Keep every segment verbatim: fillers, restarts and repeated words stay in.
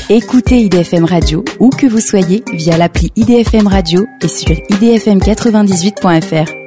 Écoutez I D F M Radio où que vous soyez via l'appli I D F M Radio et sur i d f m quatre-vingt-dix-huit point f r.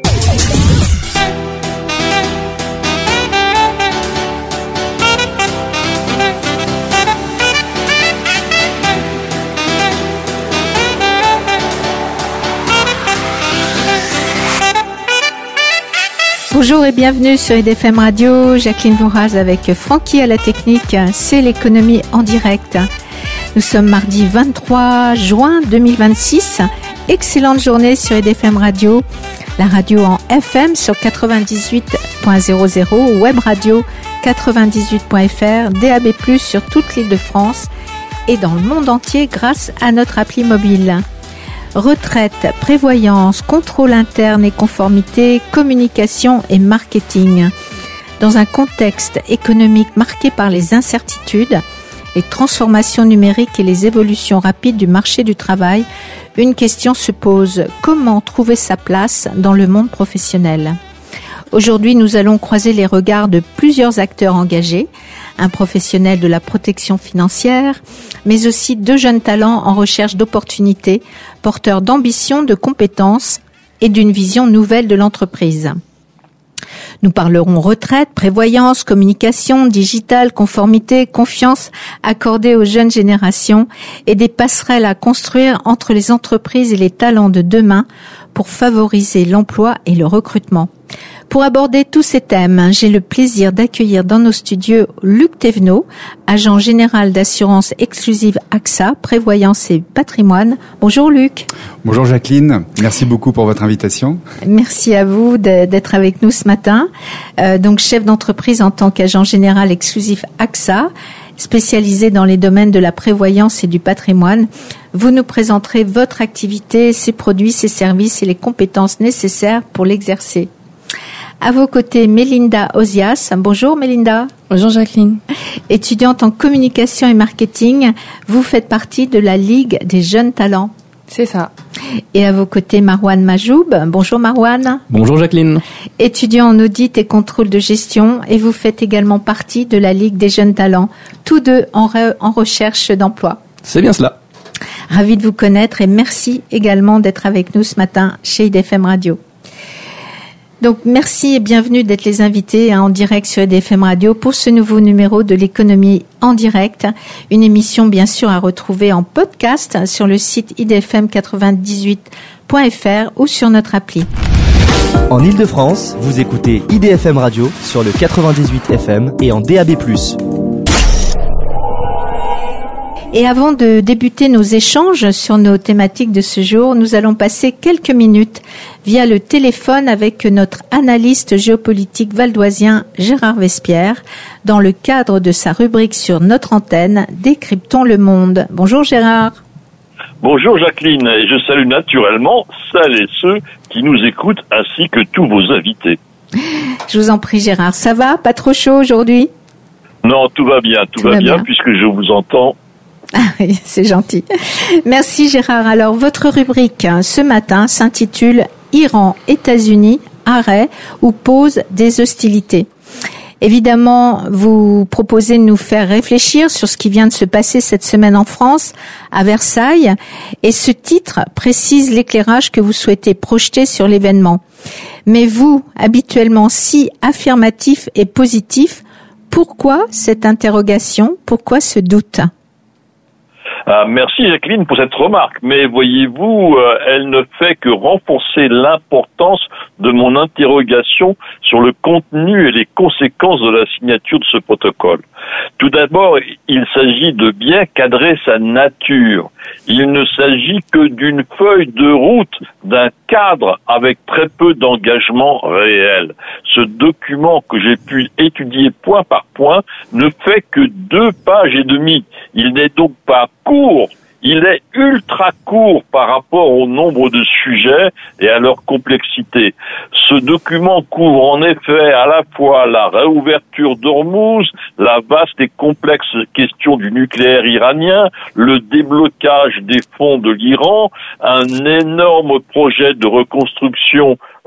Bonjour et bienvenue sur I D F M Radio, Jacqueline Vouraz avec Francky à la technique, c'est l'économie en direct. Nous sommes mardi vingt-trois juin deux mille vingt-six, excellente journée sur I D F M Radio, la radio en F M sur quatre-vingt-dix-huit point zéro zéro, web radio quatre-vingt-dix-huit point f r, D A B plus, sur toute l'île de France et dans le monde entier grâce à notre appli mobile. Retraite, prévoyance, contrôle interne et conformité, communication et marketing. Dans un contexte économique marqué par les incertitudes, les transformations numériques et les évolutions rapides du marché du travail, une question se pose: comment trouver sa place dans le monde professionnel ? Aujourd'hui, nous allons croiser les regards de plusieurs acteurs engagés, un professionnel de la protection financière, mais aussi deux jeunes talents en recherche d'opportunités, porteurs d'ambition, de compétences et d'une vision nouvelle de l'entreprise. Nous parlerons retraite, prévoyance, communication, digital, conformité, confiance accordée aux jeunes générations et des passerelles à construire entre les entreprises et les talents de demain pour favoriser l'emploi et le recrutement. Pour aborder tous ces thèmes, j'ai le plaisir d'accueillir dans nos studios Luc Thévenot, agent général d'assurance exclusive A X A, prévoyance et patrimoine. Bonjour Luc. Bonjour Jacqueline, merci beaucoup pour votre invitation. Merci à vous d'être avec nous ce matin. Euh, donc chef d'entreprise en tant qu'agent général exclusif A X A, spécialisé dans les domaines de la prévoyance et du patrimoine. Vous nous présenterez votre activité, ses produits, ses services et les compétences nécessaires pour l'exercer. À vos côtés, Mélinda Ozias. Bonjour Mélinda. Bonjour Jacqueline. Étudiante en communication et marketing, vous faites partie de la Ligue des jeunes talents. C'est ça. Et à vos côtés, Marouane Majoub. Bonjour Marouane. Bonjour Jacqueline. Étudiant en audit et contrôle de gestion, et vous faites également partie de la Ligue des jeunes talents, tous deux en, re- en recherche d'emploi. C'est bien cela. Ravi de vous connaître et merci également d'être avec nous ce matin chez I D F M Radio. Donc merci et bienvenue d'être les invités hein, en direct sur I D F M Radio pour ce nouveau numéro de l'économie en direct, une émission bien sûr à retrouver en podcast sur le site i d f m quatre-vingt-dix-huit point f r ou sur notre appli. En Ile-de-France, vous écoutez I D F M Radio sur le quatre-vingt-dix-huit F M et en D A B plus. Et avant de débuter nos échanges sur nos thématiques de ce jour, nous allons passer quelques minutes via le téléphone avec notre analyste géopolitique valdoisien Gérard Vespierre dans le cadre de sa rubrique sur notre antenne Décryptons le monde. Bonjour Gérard. Bonjour Jacqueline, et je salue naturellement celles et ceux qui nous écoutent ainsi que tous vos invités. Je vous en prie Gérard, ça va ? Pas trop chaud aujourd'hui ? Non, tout va bien, tout, tout va, va bien, bien puisque je vous entends. Ah oui, c'est gentil. Merci Gérard. Alors, votre rubrique ce matin s'intitule « Iran, États-Unis, arrêt ou pause des hostilités ». Évidemment, vous proposez de nous faire réfléchir sur ce qui vient de se passer cette semaine en France, à Versailles, et ce titre précise l'éclairage que vous souhaitez projeter sur l'événement. Mais vous, habituellement si affirmatif et positif, pourquoi cette interrogation ? Pourquoi ce doute ? Ah, merci Jacqueline pour cette remarque, mais voyez-vous, euh, elle ne fait que renforcer l'importance de mon interrogation sur le contenu et les conséquences de la signature de ce protocole. Tout d'abord, il s'agit de bien cadrer sa nature. Il ne s'agit que d'une feuille de route, d'un cadre avec très peu d'engagement réel. Ce document que j'ai pu étudier point par point ne fait que deux pages et demie. Il n'est donc pas court. Il est ultra court par rapport au nombre de sujets et à leur complexité. Ce document couvre en effet à la fois la réouverture d'Ormuz, la vaste et complexe question du nucléaire iranien, le déblocage des fonds de l'Iran, un énorme projet de reconstruction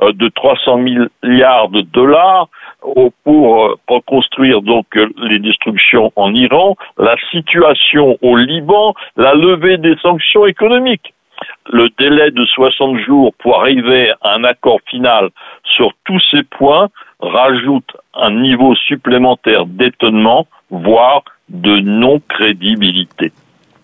euh, de trois cents milliards de dollars pour euh, reconstruire donc euh, les destructions en Iran, la situation au Liban, la levée des sanctions économiques. Le délai de soixante jours pour arriver à un accord final sur tous ces points rajoute un niveau supplémentaire d'étonnement, voire de non-crédibilité.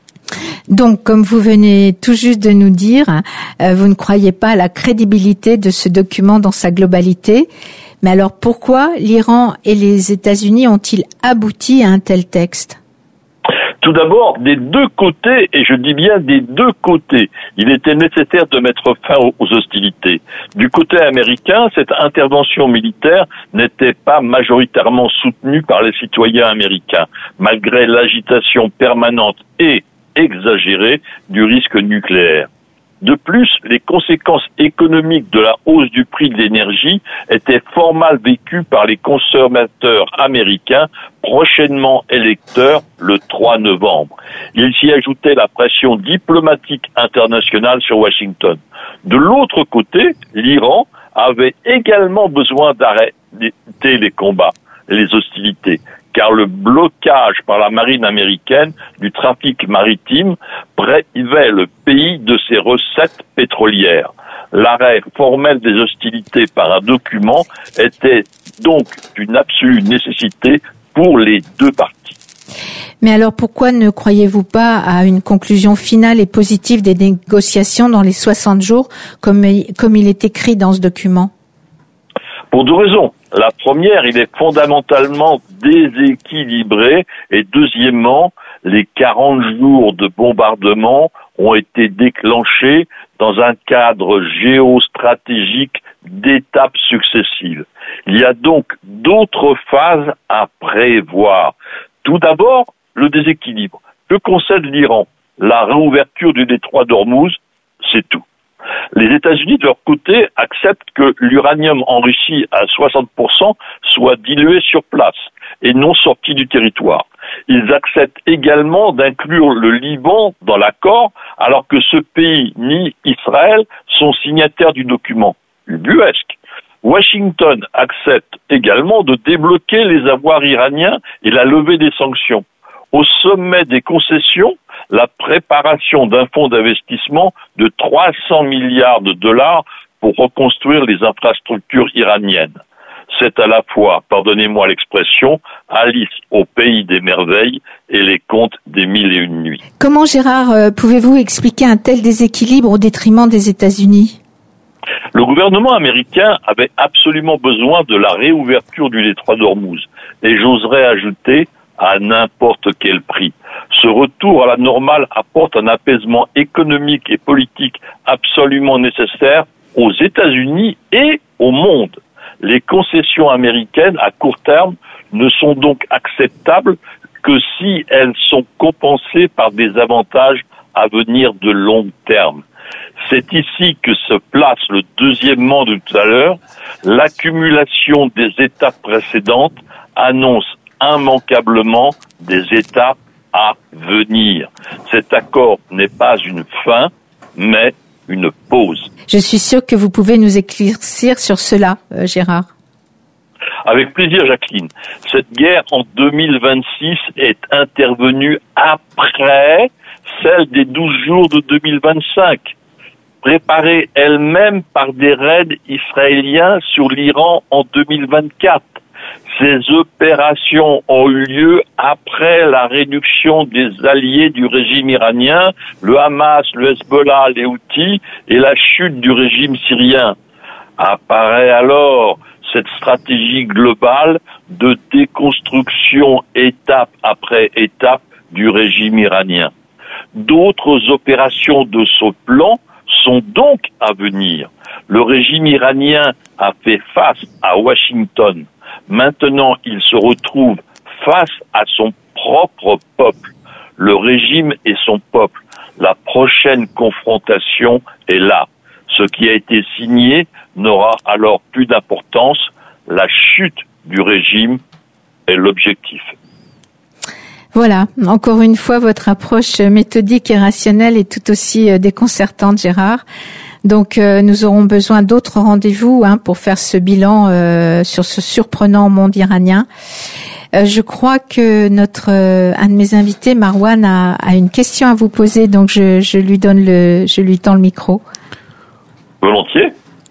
Donc, comme vous venez tout juste de nous dire, euh, vous ne croyez pas à la crédibilité de ce document dans sa globalité. Mais alors, pourquoi l'Iran et les États-Unis ont-ils abouti à un tel texte ? Tout d'abord, des deux côtés, et je dis bien des deux côtés, il était nécessaire de mettre fin aux hostilités. Du côté américain, cette intervention militaire n'était pas majoritairement soutenue par les citoyens américains, malgré l'agitation permanente et exagérée du risque nucléaire. De plus, les conséquences économiques de la hausse du prix de l'énergie étaient fort mal vécues par les consommateurs américains, prochainement électeurs le trois novembre. Il s'y ajoutait la pression diplomatique internationale sur Washington. De l'autre côté, l'Iran avait également besoin d'arrêter les combats, les hostilités, car le blocage par la marine américaine du trafic maritime privait le pays de ses recettes pétrolières. L'arrêt formel des hostilités par un document était donc une absolue nécessité pour les deux parties. Mais alors pourquoi ne croyez-vous pas à une conclusion finale et positive des négociations dans les soixante jours comme, comme il est écrit dans ce document ? Pour deux raisons. La première, il est fondamentalement déséquilibré et deuxièmement, les quarante jours de bombardement ont été déclenchés dans un cadre géostratégique d'étapes successives. Il y a donc d'autres phases à prévoir. Tout d'abord, le déséquilibre. Que concède l'Iran ? La réouverture du détroit d'Ormuz, c'est tout. Les États-Unis, de leur côté, acceptent que l'uranium enrichi à soixante pour cent soit dilué sur place et non sorti du territoire. Ils acceptent également d'inclure le Liban dans l'accord, alors que ce pays ni Israël sont signataires du document. Ubuesque. Washington accepte également de débloquer les avoirs iraniens et la levée des sanctions. Au sommet des concessions, la préparation d'un fonds d'investissement de trois cents milliards de dollars pour reconstruire les infrastructures iraniennes. C'est à la fois, pardonnez-moi l'expression, Alice au pays des merveilles et les contes des mille et une nuits. Comment, Gérard, euh, pouvez-vous expliquer un tel déséquilibre au détriment des États-Unis ? Le gouvernement américain avait absolument besoin de la réouverture du détroit d'Ormuz. Et j'oserais ajouter à n'importe quel prix. Ce retour à la normale apporte un apaisement économique et politique absolument nécessaire aux États-Unis et au monde. Les concessions américaines à court terme ne sont donc acceptables que si elles sont compensées par des avantages à venir de long terme. C'est ici que se place le deuxièmement de tout à l'heure. L'accumulation des étapes précédentes annonce immanquablement des étapes à venir. Cet accord n'est pas une fin, mais une pause. Je suis sûre que vous pouvez nous éclaircir sur cela, euh, Gérard. Avec plaisir, Jacqueline. Cette guerre en deux mille vingt-six est intervenue après celle des douze jours de deux mille vingt-cinq, préparée elle-même par des raids israéliens sur l'Iran en deux mille vingt-quatre. Ces opérations ont eu lieu après la réduction des alliés du régime iranien, le Hamas, le Hezbollah, les Houthis, et la chute du régime syrien. Apparaît alors cette stratégie globale de déconstruction étape après étape du régime iranien. D'autres opérations de ce plan sont donc à venir. Le régime iranien a fait face à Washington. Maintenant, il se retrouve face à son propre peuple, le régime et son peuple. La prochaine confrontation est là. Ce qui a été signé n'aura alors plus d'importance. La chute du régime est l'objectif. Voilà, encore une fois, votre approche méthodique et rationnelle est tout aussi déconcertante, Gérard. Donc, euh, nous aurons besoin d'autres rendez-vous hein, pour faire ce bilan euh, sur ce surprenant monde iranien. Euh, je crois que notre euh, un de mes invités, Marwan, a, a une question à vous poser, donc je, je lui donne le, je lui tends le micro. Volontiers.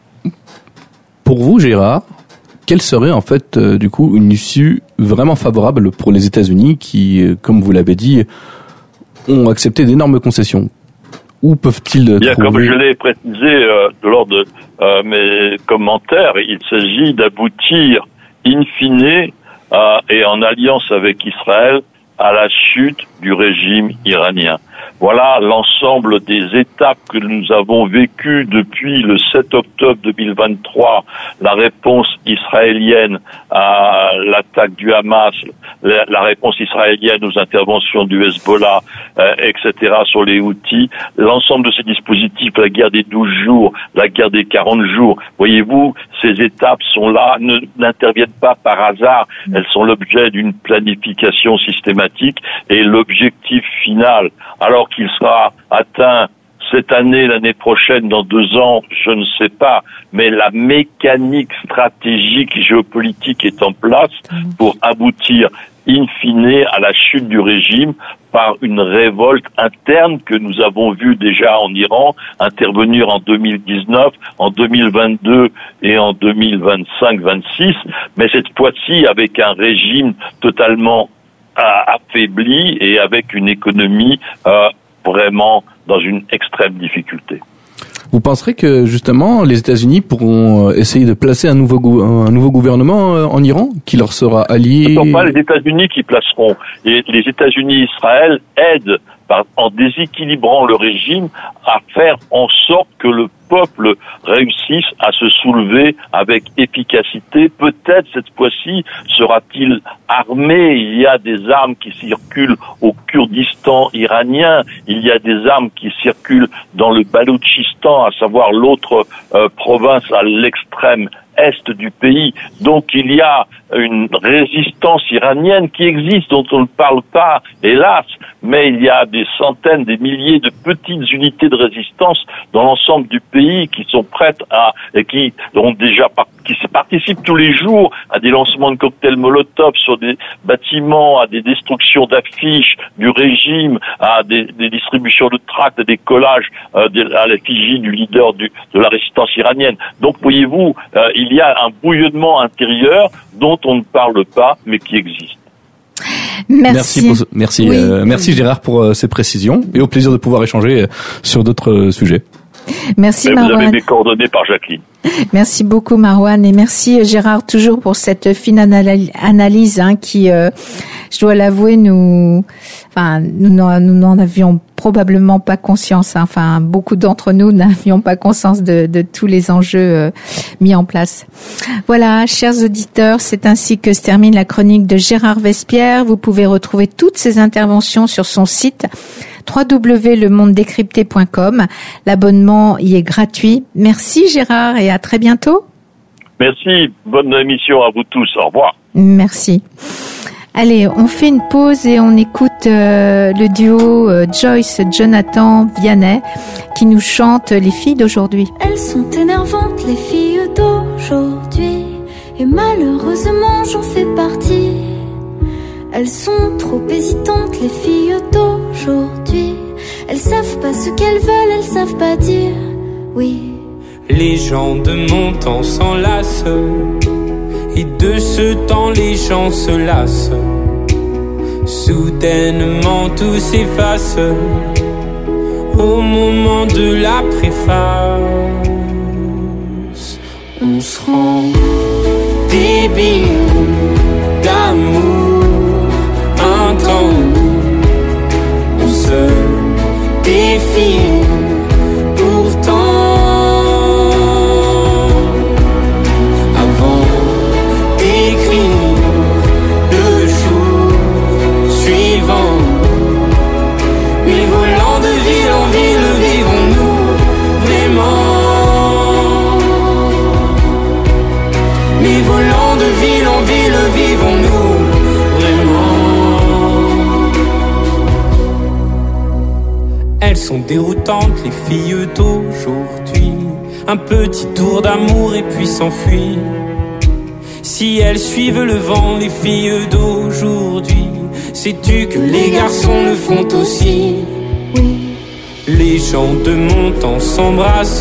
Pour vous, Gérard, quelle serait en fait euh, du coup une issue vraiment favorable pour les États-Unis qui, euh, comme vous l'avez dit, ont accepté d'énormes concessions? Où peuvent-ils Bien, trouver... comme je l'ai précisé euh, lors de euh, mes commentaires, il s'agit d'aboutir in fine euh, et en alliance avec Israël à la chute du régime iranien. Voilà l'ensemble des étapes que nous avons vécues depuis le sept octobre deux mille vingt-trois, la réponse israélienne à l'attaque du Hamas, la, la réponse israélienne aux interventions du Hezbollah, euh, et cetera sur les Houthis, l'ensemble de ces dispositifs, la guerre des douze jours, la guerre des quarante jours. Voyez-vous, ces étapes sont là, ne, n'interviennent pas par hasard, elles sont l'objet d'une planification systématique et l'objectif final, alors qu'il sera atteint cette année, l'année prochaine, dans deux ans, je ne sais pas, mais la mécanique stratégique géopolitique est en place pour aboutir in fine à la chute du régime par une révolte interne que nous avons vue déjà en Iran intervenir en deux mille dix-neuf, en deux mille vingt-deux et en deux mille vingt-cinq vingt-six, mais cette fois-ci avec un régime totalement affaibli et avec une économie euh, vraiment dans une extrême difficulté. Vous penserez que justement les États-Unis pourront essayer de placer un nouveau gou- un nouveau gouvernement en Iran qui leur sera allié? Ce ne sont pas les États-Unis qui placeront. Et les États-Unis et Israël aident par, en déséquilibrant le régime à faire en sorte que le peuple réussisse à se soulever avec efficacité. Peut-être cette fois-ci sera-t-il armé. Il y a des armes qui circulent au Kurdistan iranien. Il y a des armes qui circulent dans le Baloutchistan, à savoir l'autre euh, province à l'extrême est du pays. Donc il y a une résistance iranienne qui existe, dont on ne parle pas, hélas, mais il y a des centaines, des milliers de petites unités de résistance dans l'ensemble du pays qui sont prêtes à, et qui ont déjà, qui participent tous les jours à des lancements de cocktails Molotov sur des bâtiments, à des destructions d'affiches du régime, à des, des distributions de tracts, à des collages euh, de, à l'effigie du leader du, de la résistance iranienne. Donc voyez-vous, euh, il y a un bouillonnement intérieur dont on ne parle pas, mais qui existe. Merci. Merci, pour, merci, oui. euh, merci Gérard pour euh, ces précisions et au plaisir de pouvoir échanger euh, sur d'autres euh, sujets. Merci Mais Marwan. vous avez mes coordonnées par Jacqueline. Merci beaucoup Marwan et merci Gérard toujours pour cette fine anal- analyse hein, qui, euh, je dois l'avouer, nous, enfin, nous n'en, nous n'en avions probablement pas conscience. Hein, enfin, beaucoup d'entre nous n'avions pas conscience de, de tous les enjeux euh, mis en place. Voilà, chers auditeurs, c'est ainsi que se termine la chronique de Gérard Vespierre. Vous pouvez retrouver toutes ses interventions sur son site w w w point le monde décrypté point com. L'abonnement y est gratuit. Merci Gérard et à très bientôt. Merci, bonne émission à vous tous, au revoir. Merci. Allez, on fait une pause et on écoute euh, le duo euh, Joyce-Jonathan Vianney qui nous chante Les filles d'aujourd'hui. Elles sont énervantes, les filles d'aujourd'hui, et malheureusement j'en fais partie. Elles sont trop hésitantes, les filles d'aujourd'hui. Elles savent pas ce qu'elles veulent, elles savent pas dire oui. Les gens de mon temps s'enlacent, et de ce temps les gens se lassent. Soudainement tout s'efface au moment de la préface. On se rend débile d'amour, un temps où on se défie. Pourtant Elles sont déroutantes, les filles d'aujourd'hui. Un petit tour d'amour et puis s'enfuir. Si elles suivent le vent, les filles d'aujourd'hui, sais-tu que les garçons le font aussi? Les gens de mon temps s'embrassent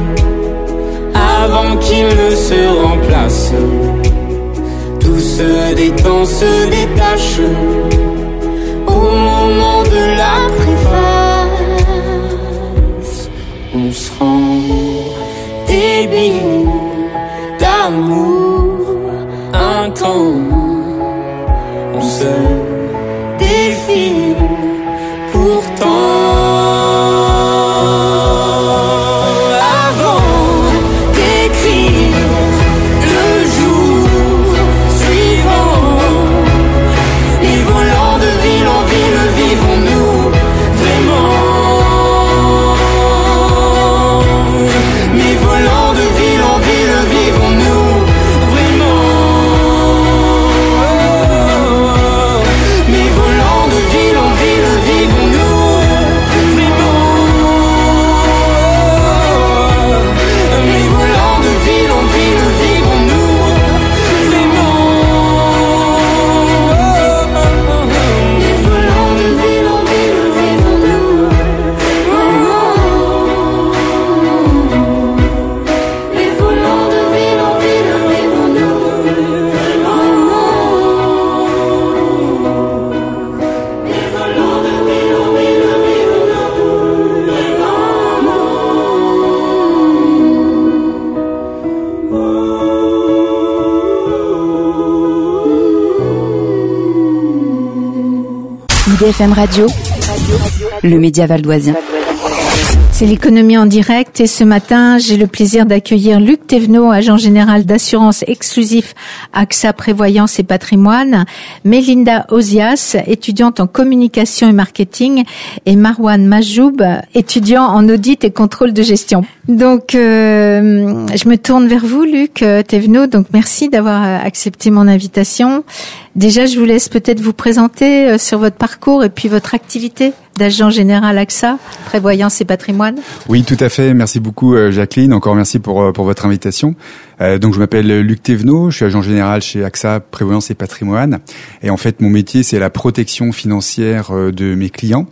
avant qu'ils ne se remplacent. Tout se détend, se détache au moment de la préface. On se rend débile d'amour intense. On se défile pourtant. I D F M Radio, le média valdoisien. C'est l'économie en direct et ce matin, j'ai le plaisir d'accueillir Luc Thévenot, agent général d'assurance exclusif A X A Prévoyance et Patrimoine, Mélinda Ozias, étudiante en communication et marketing, et Marwan Majoub, étudiant en audit et contrôle de gestion. Donc, euh, je me tourne vers vous, Luc Thévenot. Donc, merci d'avoir accepté mon invitation. Déjà, je vous laisse peut-être vous présenter sur votre parcours et puis votre activité d'agent général A X A, Prévoyance et Patrimoine. Oui, tout à fait. Merci beaucoup, Jacqueline. Encore merci pour pour votre invitation. Euh, donc, je m'appelle Luc Thévenot. Je suis agent général chez A X A, Prévoyance et Patrimoine. Et en fait, mon métier, c'est la protection financière de mes clients.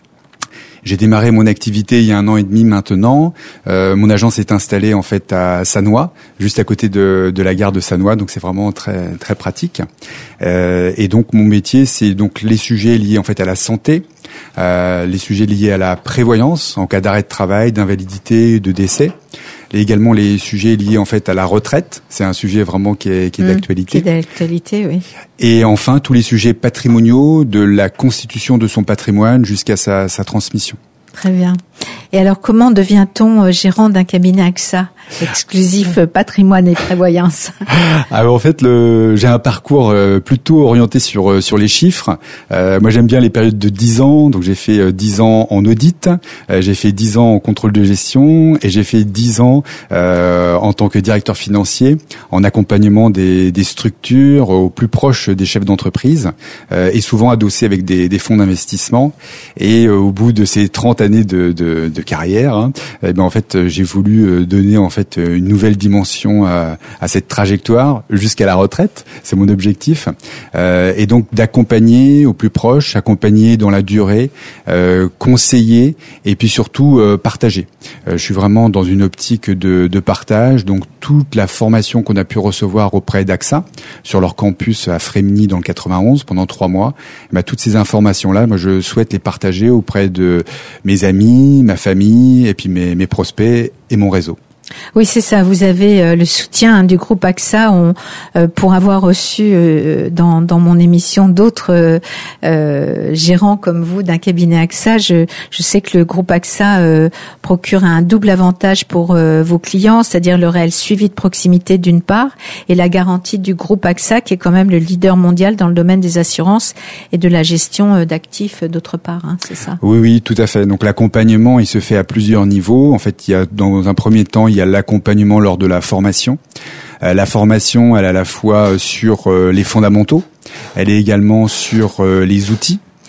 J'ai démarré mon activité il y a un an et demi maintenant. Euh, mon agence est installée en fait à Sannois, juste à côté de, de la gare de Sannois, donc c'est vraiment très très pratique. Euh, et donc mon métier, c'est donc les sujets liés en fait à la santé, euh, les sujets liés à la prévoyance en cas d'arrêt de travail, d'invalidité, de décès. Et également les sujets liés en fait à la retraite, c'est un sujet vraiment qui est, qui est mmh, d'actualité. Qui est d'actualité, oui. Et enfin tous les sujets patrimoniaux, de la constitution de son patrimoine jusqu'à sa, sa transmission. Très bien. Et alors, comment devient-on gérant d'un cabinet A X A exclusif patrimoine et prévoyance? Alors en fait, le, j'ai un parcours euh, plutôt orienté sur euh, sur les chiffres. Euh, moi, j'aime bien les périodes de dix ans. Donc, j'ai fait euh, dix ans en audit, euh, j'ai fait dix ans en contrôle de gestion et j'ai fait dix ans euh, en tant que directeur financier en accompagnement des, des structures au plus proche des chefs d'entreprise euh, et souvent adossé avec des, des fonds d'investissement. Et euh, au bout de ces trente années de, de, de carrière, hein, eh ben en fait, j'ai voulu donner en fait une nouvelle dimension à, à cette trajectoire jusqu'à la retraite. C'est mon objectif. Euh, et donc d'accompagner au plus proche, accompagner dans la durée, euh, conseiller et puis surtout euh, partager. Euh, je suis vraiment dans une optique de, de partage. Donc toute la formation qu'on a pu recevoir auprès d'A X A sur leur campus à Frémilly dans le quatre-vingt-onze pendant trois mois, bah, toutes ces informations-là, moi je souhaite les partager auprès de mes amis, ma famille et puis mes, mes prospects et mon réseau. Oui, c'est ça. Vous avez euh, le soutien hein, du groupe A X A. On, euh, pour avoir reçu euh, dans, dans mon émission d'autres euh, euh, gérants comme vous d'un cabinet A X A, je, je sais que le groupe A X A euh, procure un double avantage pour euh, vos clients, c'est-à-dire le réel suivi de proximité d'une part et la garantie du groupe A X A qui est quand même le leader mondial dans le domaine des assurances et de la gestion d'actifs d'autre part. Hein, c'est ça. Oui, oui, tout à fait. Donc l'accompagnement, il se fait à plusieurs niveaux. En fait, il y a dans un premier temps, il y a l'accompagnement lors de la formation. Euh, la formation, elle est à la fois sur euh, les fondamentaux, elle est également sur euh, les outils.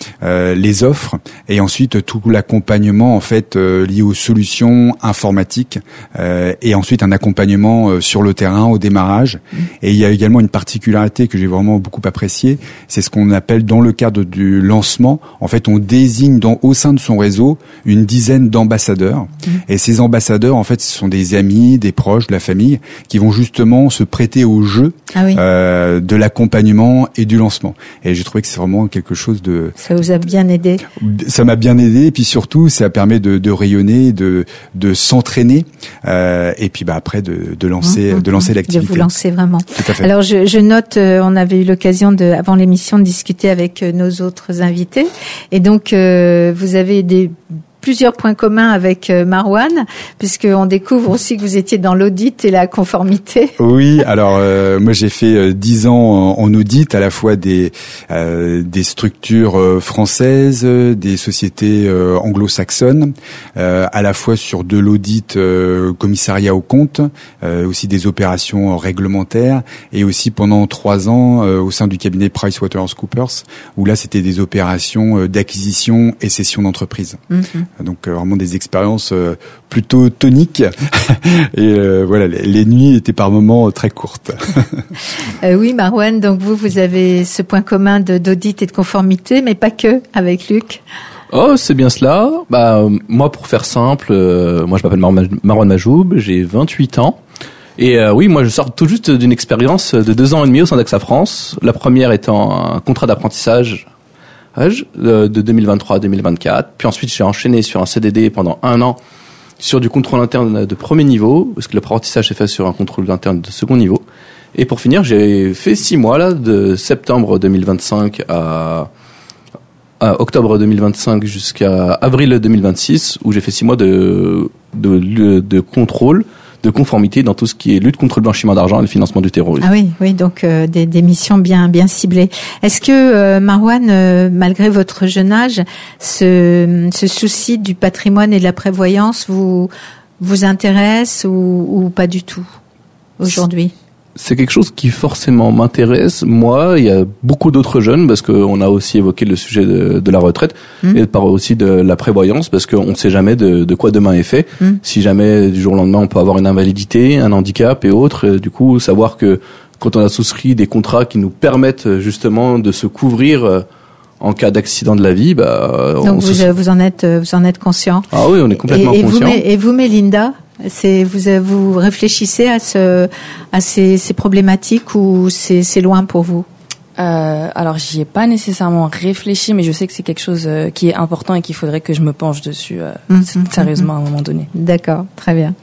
euh, les offres et ensuite tout l'accompagnement en fait euh, lié aux solutions informatiques euh, et ensuite un accompagnement euh, sur le terrain au démarrage. Mmh. Et il y a également une particularité que j'ai vraiment beaucoup appréciée, c'est ce qu'on appelle dans le cadre du lancement, en fait on désigne dans, au sein de son réseau une dizaine d'ambassadeurs. Mmh. Et ces ambassadeurs en fait ce sont des amis, des proches, de la famille qui vont justement se prêter au jeu ah oui. euh, de l'accompagnement et du lancement. Et j'ai trouvé que c'est vraiment quelque chose de... Ça vous a bien aidé? Ça m'a bien aidé et puis surtout ça permet de, de rayonner, de, de s'entraîner euh, et puis bah après de, de lancer, mmh, de lancer l'activité. De vous lancer vraiment. Tout à fait. Alors je, je note, euh, on avait eu l'occasion de, avant l'émission, de discuter avec euh, nos autres invités et donc euh, vous avez des plusieurs points communs avec euh, Marwan, puisqu'on découvre aussi que vous étiez dans l'audit et la conformité. Oui, alors euh, moi j'ai fait euh, dix ans en, en audit, à la fois des euh, des structures euh, françaises, des sociétés euh, anglo-saxonnes, euh, à la fois sur de l'audit euh, commissariat aux comptes, euh, aussi des opérations réglementaires, et aussi pendant trois ans euh, au sein du cabinet PricewaterhouseCoopers, où là c'était des opérations euh, d'acquisition et cession d'entreprise. Mm-hmm. Donc euh, vraiment des expériences euh, plutôt toniques et euh, voilà les, les nuits étaient par moments très courtes. euh, oui Marwan, donc vous vous avez ce point commun de, d'audit et de conformité, mais pas que avec Luc. Oh, c'est bien cela. Bah moi pour faire simple, euh, moi je m'appelle Mar- Marwan Majoub, j'ai vingt-huit ans. Et euh, oui, moi je sors tout juste d'une expérience de deux ans et demi au sein d'Axa France. La première étant un contrat d'apprentissage de deux mille vingt-trois à deux mille vingt-quatre. Puis ensuite, j'ai enchaîné sur un C D D pendant un an sur du contrôle interne de premier niveau, parce que l'apprentissage s'est fait sur un contrôle interne de second niveau. Et pour finir, j'ai fait six mois là, de septembre deux mille vingt-cinq à, à octobre deux mille vingt-cinq jusqu'à avril deux mille vingt-six, où j'ai fait six mois de, de, de, de contrôle de conformité dans tout ce qui est lutte contre le blanchiment d'argent et le financement du terrorisme. Ah oui, oui, donc euh, des, des missions bien bien ciblées. Est-ce que euh, Marwan, euh, malgré votre jeune âge, ce, ce souci du patrimoine et de la prévoyance vous vous intéresse ou, ou pas du tout aujourd'hui? C'est quelque chose qui forcément m'intéresse. Moi, il y a beaucoup d'autres jeunes, parce qu'on a aussi évoqué le sujet de, de la retraite, mmh. et par aussi de la prévoyance, parce qu'on ne sait jamais de, de quoi demain est fait. Mmh. Si jamais du jour au lendemain on peut avoir une invalidité, un handicap et autres, et du coup savoir que quand on a souscrit des contrats qui nous permettent justement de se couvrir en cas d'accident de la vie, bah donc vous, se... vous en êtes vous en êtes conscient. Ah oui, on est complètement et, et conscient. Vous, et vous, Mélinda, c'est vous vous réfléchissez à ce à ces, ces problématiques ou c'est c'est loin pour vous? Euh, alors j'y ai pas nécessairement réfléchi, mais je sais que c'est quelque chose euh, qui est important et qu'il faudrait que je me penche dessus euh, mmh, sérieusement mmh. à un moment donné. D'accord, très bien.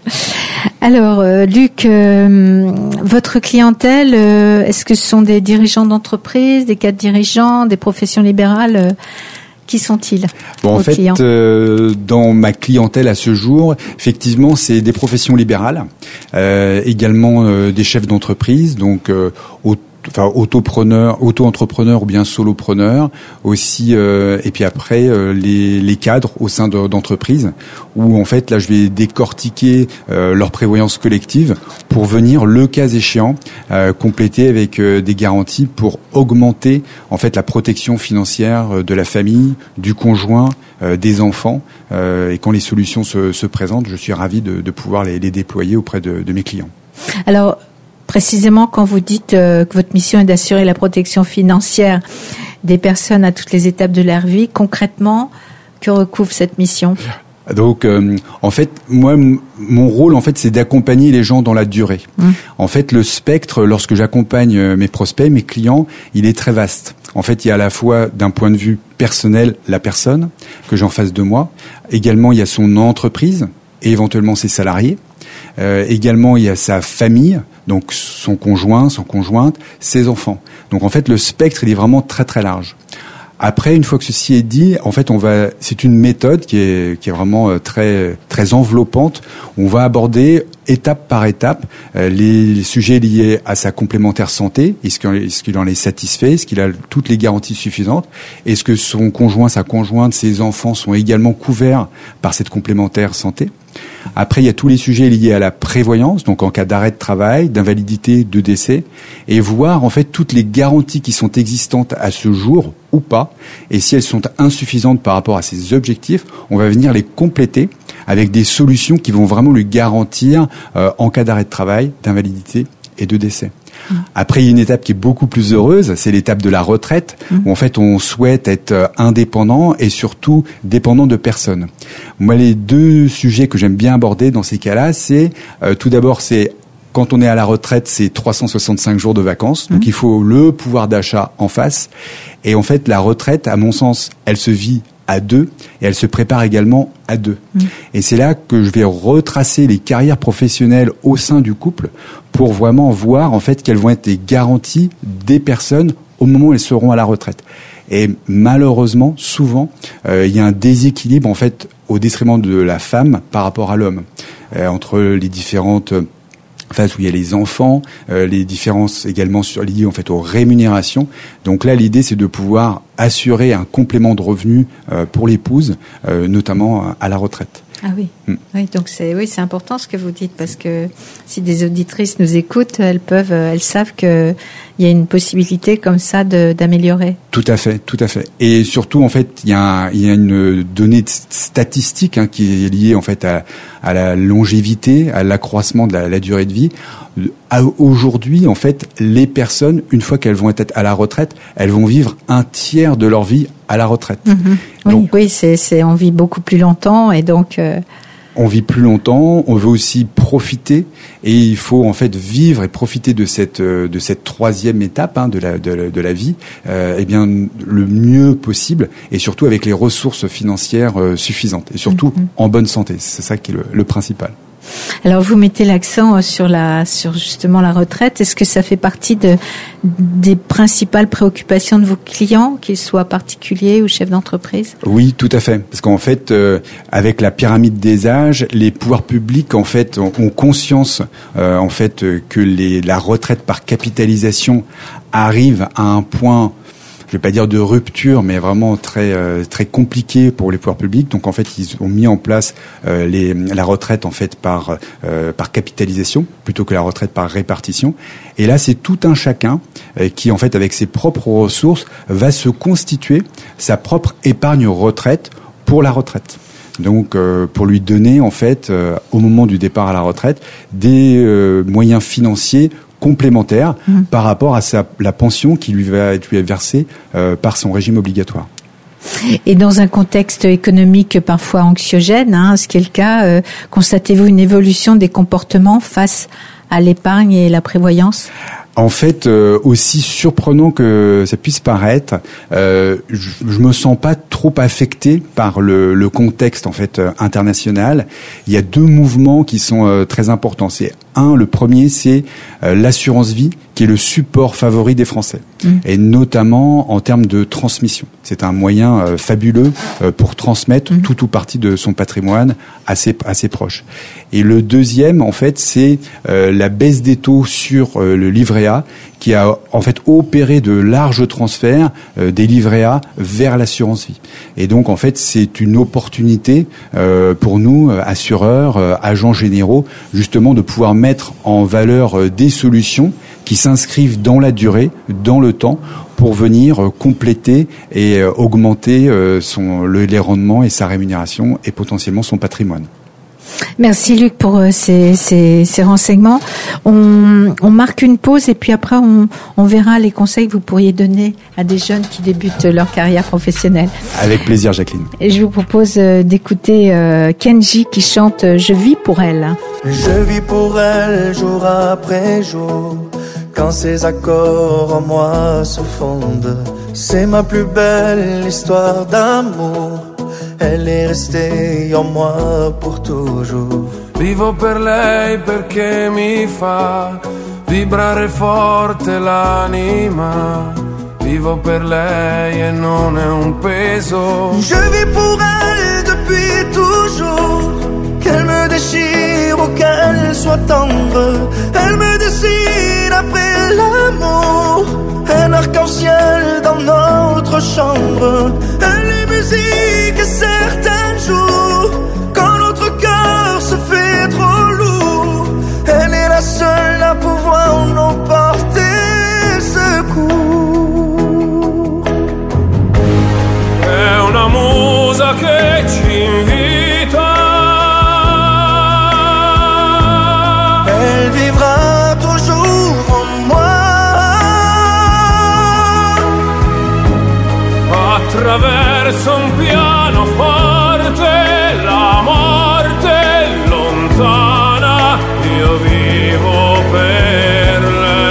Alors euh, Luc, euh, votre clientèle, euh, est-ce que ce sont des dirigeants d'entreprise, des cadres dirigeants, des professions libérales euh, Qui sont-ils? Bon, en fait, euh, dans ma clientèle à ce jour, effectivement, c'est des professions libérales, euh, également euh, des chefs d'entreprise, donc euh, au enfin autopreneurs, auto-entrepreneurs ou bien solopreneurs aussi, euh, et puis après euh, les, les cadres au sein de, d'entreprises où en fait là je vais décortiquer euh, leur prévoyance collective pour venir le cas échéant euh, compléter avec euh, des garanties pour augmenter en fait la protection financière de la famille, du conjoint, euh, des enfants euh, et quand les solutions se, se présentent, je suis ravi de, de pouvoir les, les déployer auprès de, de mes clients. Alors précisément, quand vous dites euh, que votre mission est d'assurer la protection financière des personnes à toutes les étapes de leur vie, concrètement, que recouvre cette mission? Donc, euh, en fait, moi, m- mon rôle, en fait, c'est d'accompagner les gens dans la durée. Mmh. En fait, le spectre, lorsque j'accompagne mes prospects, mes clients, il est très vaste. En fait, il y a à la fois, d'un point de vue personnel, la personne que j'ai en face de moi. Également, il y a son entreprise et éventuellement ses salariés. Euh, également, il y a sa famille, donc son conjoint, son conjointe, ses enfants. Donc en fait, le spectre, il est vraiment très très large. Après, une fois que ceci est dit, en fait, on va, c'est une méthode qui est qui est vraiment très très enveloppante. On va aborder étape par étape euh, les, les sujets liés à sa complémentaire santé. Est-ce qu'il, est-ce qu'il en est satisfait? Est-ce qu'il a toutes les garanties suffisantes? Est-ce que son conjoint, sa conjointe, ses enfants sont également couverts par cette complémentaire santé? Après, il y a tous les sujets liés à la prévoyance, donc en cas d'arrêt de travail, d'invalidité, de décès, et voir en fait toutes les garanties qui sont existantes à ce jour ou pas, et si elles sont insuffisantes par rapport à ces objectifs, on va venir les compléter avec des solutions qui vont vraiment lui garantir euh, en cas d'arrêt de travail, d'invalidité et de décès. Mmh. Après, il y a une étape qui est beaucoup plus heureuse, c'est l'étape de la retraite, mmh. où en fait on souhaite être indépendant et surtout dépendant de personne. Moi, les deux sujets que j'aime bien aborder dans ces cas-là, c'est euh, tout d'abord, c'est quand on est à la retraite, c'est trois cent soixante-cinq jours de vacances, donc mmh. il faut le pouvoir d'achat en face. Et en fait, la retraite, à mon sens, elle se vit à deux et elle se prépare également à deux. Mmh. Et c'est là que je vais retracer les carrières professionnelles au sein du couple pour vraiment voir en fait quelles vont être les garanties des personnes au moment où elles seront à la retraite. Et malheureusement, souvent, euh, il y a un déséquilibre en fait au détriment de la femme par rapport à l'homme, euh, entre les différentes phase où il y a les enfants, euh, les différences également sur, liées en fait aux rémunérations. Donc là, l'idée, c'est de pouvoir assurer un complément de revenus euh, pour l'épouse, euh, notamment à la retraite. Ah oui, mm. oui, donc c'est oui, c'est important ce que vous dites parce que si des auditrices nous écoutent, elles peuvent, elles savent que il y a une possibilité comme ça de, d'améliorer. Tout à fait, tout à fait. Et surtout, en fait, il y a, un, il y a une donnée statistique hein, qui est liée en fait à, à la longévité, à l'accroissement de la, la durée de vie. À, aujourd'hui, en fait, les personnes, une fois qu'elles vont être à la retraite, elles vont vivre un tiers de leur vie à la retraite. Mmh. Donc, oui, oui, c'est, c'est, on vit beaucoup plus longtemps et donc. Euh... On vit plus longtemps, on veut aussi profiter et il faut en fait vivre et profiter de cette de cette troisième étape hein, de la de, de la vie, euh, eh bien le mieux possible et surtout avec les ressources financières euh, suffisantes et surtout mmh. en bonne santé. C'est ça qui est le, le principal. Alors vous mettez l'accent sur la sur justement la retraite. Est-ce que ça fait partie de des principales préoccupations de vos clients, qu'ils soient particuliers ou chefs d'entreprise ? Oui, tout à fait. Parce qu'en fait, euh, avec la pyramide des âges, les pouvoirs publics en fait ont, ont conscience euh, en fait que les la retraite par capitalisation arrive à un point, je vais pas dire de rupture, mais vraiment très euh, très compliqué pour les pouvoirs publics. Donc en fait, ils ont mis en place euh, les, la retraite en fait par euh, par capitalisation plutôt que la retraite par répartition. Et là, c'est tout un chacun euh, qui en fait, avec ses propres ressources, va se constituer sa propre épargne retraite pour la retraite. Donc, euh, pour lui donner en fait, euh, au moment du départ à la retraite, des euh, moyens financiers complémentaire mmh. par rapport à sa, la pension qui lui va être versée euh, par son régime obligatoire. Et dans un contexte économique parfois anxiogène, hein, ce qui est le cas, euh, constatez-vous une évolution des comportements face à l'épargne et la prévoyance ? En fait, euh, aussi surprenant que ça puisse paraître, euh, je, je me sens pas trop affecté par le, le contexte en fait euh, international. Il y a deux mouvements qui sont euh, très importants. C'est un, le premier, c'est euh, l'assurance vie, qui est le support favori des Français, mmh. et notamment en termes de transmission. C'est un moyen euh, fabuleux euh, pour transmettre mmh. tout ou partie de son patrimoine à ses, à ses proches. Et le deuxième, en fait, c'est euh, la baisse des taux sur euh, le livret A, qui a en fait opéré de larges transferts euh, des livrets A vers l'assurance vie. Et donc en fait c'est une opportunité euh, pour nous euh, assureurs, euh, agents généraux, justement de pouvoir mettre en valeur euh, des solutions qui s'inscrivent dans la durée, dans le temps, pour venir euh, compléter et euh, augmenter euh, son le, les rendements et sa rémunération et potentiellement son patrimoine. Merci Luc pour ces, ces, ces renseignements. On, on marque une pause et puis après on, on verra les conseils que vous pourriez donner à des jeunes qui débutent leur carrière professionnelle. Avec plaisir Jacqueline. Et je vous propose d'écouter Kenji qui chante « Je vis pour elle ». Je vis pour elle jour après jour, quand ses accords en moi se fondent. C'est ma plus belle histoire d'amour. Elle est restée en moi pour toujours. Vivo per lei perché mi fa vibrare forte l'anima. Vivo per lei e non è un peso. Je vis pour elle depuis toujours. Qu'elle me déchire ou qu'elle soit tendre, elle me dessine après l'amour. Un arc-en-ciel dans notre chambre. Elle est musique et certains jours, quand notre cœur se attraverso un pianoforte la morte lontana, io vivo per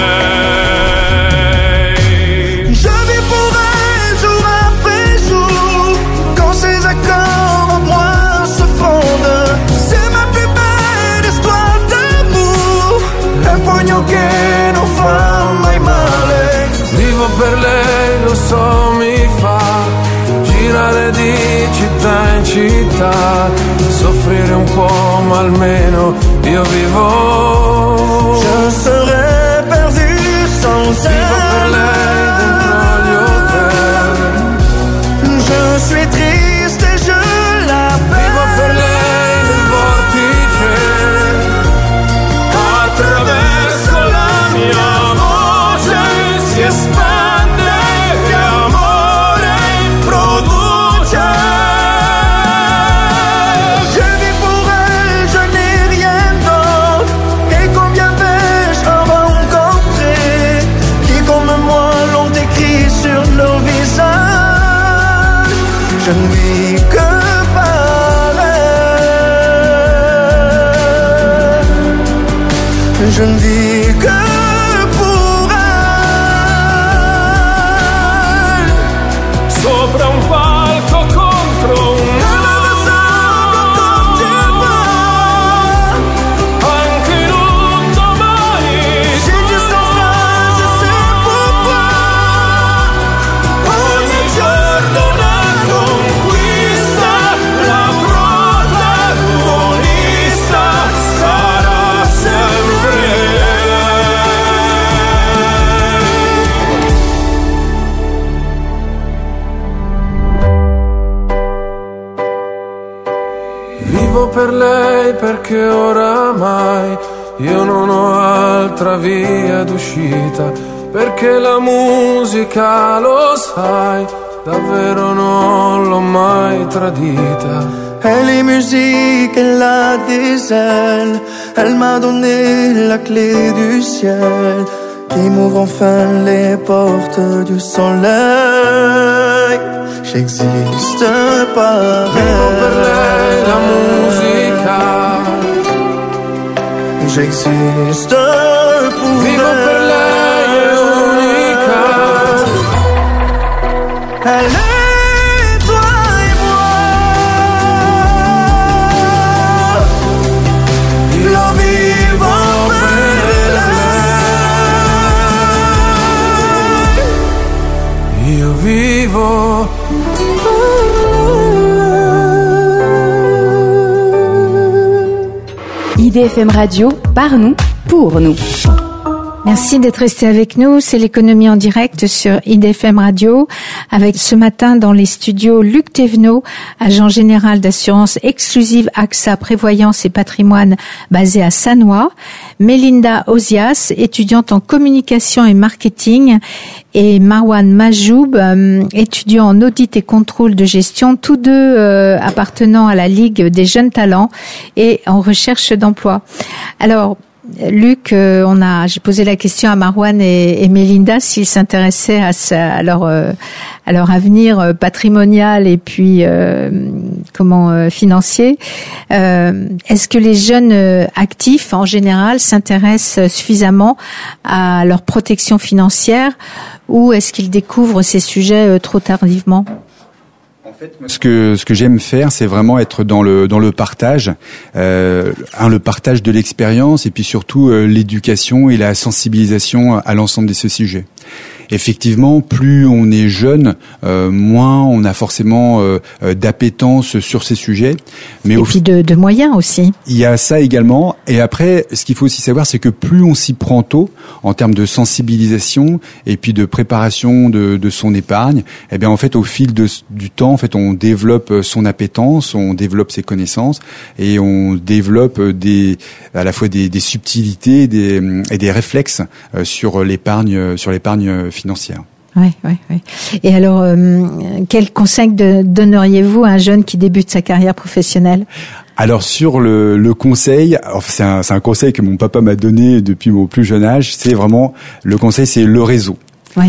lei. Je vis pour elle jour après jour, quand ses accords en moi se fondent. C'est ma plus belle histoire d'amour, un pugno che non fa mai male. Vivo per lei, lo so, mi fa girare di città in città, soffrire un po' ma almeno io vivo. Je serais perdu sans elle. Vivo per lei dentro gli hotel. Je suis triste et je l'appelle. Vivo per lei nel vortice, attraverso la mia voce si espande e amore produce. Je vis pour elle, je n'ai rien d'autre. Et combien vais-je en rencontrer qui comme moi l'ont écrit sur leur visage. Je ne vis que par elle. Je ne vis que pour elle. Sopra un palco contro un anche in un domani. J'ai du sang-froid, je sais pourquoi. Ogni giorno una conquista, la protagonista sarà sempre lei. Vivo per lei perché oramai io non ho altra via d'uscita, perché la musica, lo sai, davvero non l'ho mai tradita. Elle est musique, elle a des ailes. Elle m'a donné la clé du ciel qui m'ouvre enfin les portes du soleil. J'existe par Vivo per lei elle. la musica, J'existe pour vivo elle. per lei è unica. Elle est toi et moi. Io vivo per lei. Io vivo. I D F M Radio, par nous, pour nous. Merci d'être resté avec nous. C'est l'économie en direct sur I D F M Radio, avec ce matin dans les studios Luc Thévenot, agent général d'assurance exclusive A X A Prévoyance et Patrimoine basé à Sannois, Mélinda Ozias, étudiante en communication et marketing, et Marwan Majoub, euh, étudiant en audit et contrôle de gestion, tous deux euh, appartenant à la Ligue des jeunes talents et en recherche d'emploi. Alors, Luc, euh, on a, j'ai posé la question à Marwan et, et Mélinda s'ils s'intéressaient à, sa, à leur euh, à leur avenir patrimonial et puis euh, comment euh, financier. Euh, est-ce que les jeunes euh, actifs en général s'intéressent suffisamment à leur protection financière ou est-ce qu'ils découvrent ces sujets euh, trop tardivement ? Ce que ce que j'aime faire, c'est vraiment être dans le dans le partage, euh, un le partage de l'expérience et puis surtout euh, l'éducation et la sensibilisation à l'ensemble de ce sujet. Effectivement, plus on est jeune, euh, moins on a forcément euh, d'appétence sur ces sujets. Mais et au puis de, de moyens aussi. Il y a ça également. Et après, ce qu'il faut aussi savoir, c'est que plus on s'y prend tôt, en termes de sensibilisation et puis de préparation de, de son épargne, eh bien en fait, au fil de, du temps, en fait, on développe son appétence, on développe ses connaissances et on développe des, à la fois des, des subtilités des, et des réflexes sur l'épargne, sur l'épargne financière. Oui, oui, oui. Et alors, euh, quel conseil de, donneriez-vous à un jeune qui débute sa carrière professionnelle ? Alors sur le, le conseil, c'est un, c'est un conseil que mon papa m'a donné depuis mon plus jeune âge. C'est vraiment le conseil, c'est le réseau. Oui.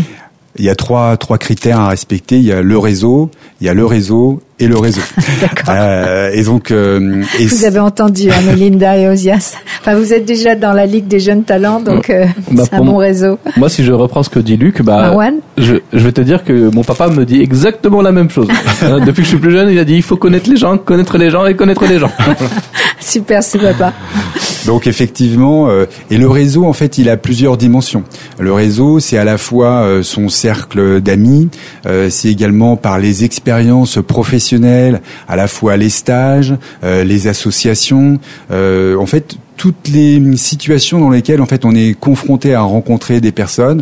Il y a trois trois critères à respecter. Il y a le réseau, il y a le réseau et le réseau. D'accord. Euh, et donc, euh, et vous avez entendu, hein, Melinda et Osias. Enfin, vous êtes déjà dans la Ligue des jeunes talents, donc euh, bah, c'est un bon réseau. Moi, si je reprends ce que dit Luc, bah, Marwan je, je vais te dire que mon papa me dit exactement la même chose. Depuis que je suis plus jeune, il a dit il faut connaître les gens, connaître les gens et connaître les gens. Super, c'est papa. Donc effectivement, euh, et le réseau, en fait, il a plusieurs dimensions. Le réseau, c'est à la fois euh, son cercle d'amis, euh, c'est également par les expériences professionnelles, à la fois les stages, euh, les associations. Euh, en fait, toutes les situations dans lesquelles en fait on est confronté à rencontrer des personnes,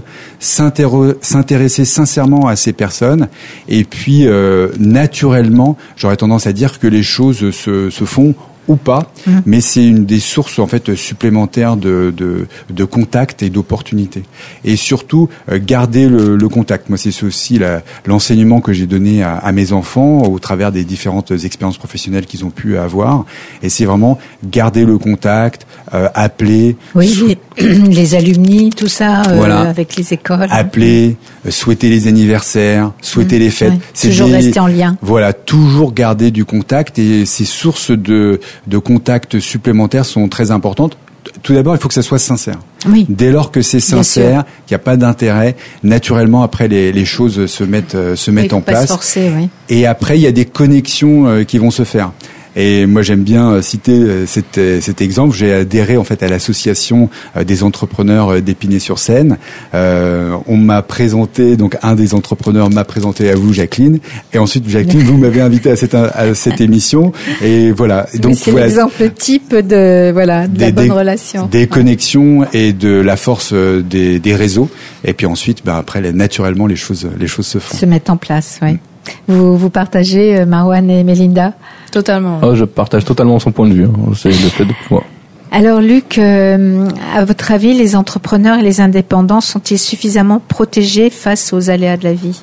s'intéresser sincèrement à ces personnes, et puis euh, naturellement, j'aurais tendance à dire que les choses se, se font ou pas, mmh. mais c'est une des sources en fait supplémentaires de de, de contact et d'opportunités. Et surtout euh, garder le, le contact. Moi, c'est aussi la, l'enseignement que j'ai donné à, à mes enfants au travers des différentes expériences professionnelles qu'ils ont pu avoir. Et c'est vraiment garder le contact, euh, appeler. Oui, sou- les, les alumni, tout ça, euh, voilà. avec les écoles. Appeler, euh, souhaiter les anniversaires, souhaiter mmh. les fêtes. Ouais. C'est toujours des, rester en lien. Voilà, toujours garder du contact, et ces sources de de contacts supplémentaires sont très importantes. Tout d'abord, il faut que ça soit sincère. Oui. Dès lors que c'est sincère, qu'il n'y a pas d'intérêt, naturellement, après, les, les choses se mettent, se mettent oui, en place. Pas se forcer, oui. Et après, il y a des connexions euh, qui vont se faire. Et moi, j'aime bien citer cet, cet exemple. J'ai adhéré en fait à l'association des entrepreneurs d'Épinay-sur-Seine. Euh, on m'a présenté, donc un des entrepreneurs m'a présenté à vous, Jacqueline. Et ensuite, Jacqueline, vous m'avez invité à cette, à cette émission. Et voilà. Donc, donc c'est voilà, l'exemple type de voilà de des, la bonne des, relation, des ouais. connexions et de la force des, des réseaux. Et puis ensuite, ben après, naturellement, les choses, les choses se font. Se mettent en place, oui. Vous, vous partagez, Marwan et Melinda? Totalement. Oh, je partage totalement son point de vue. Hein. C'est le fait de pouvoir. Alors Luc, euh, à votre avis, les entrepreneurs et les indépendants sont-ils suffisamment protégés face aux aléas de la vie?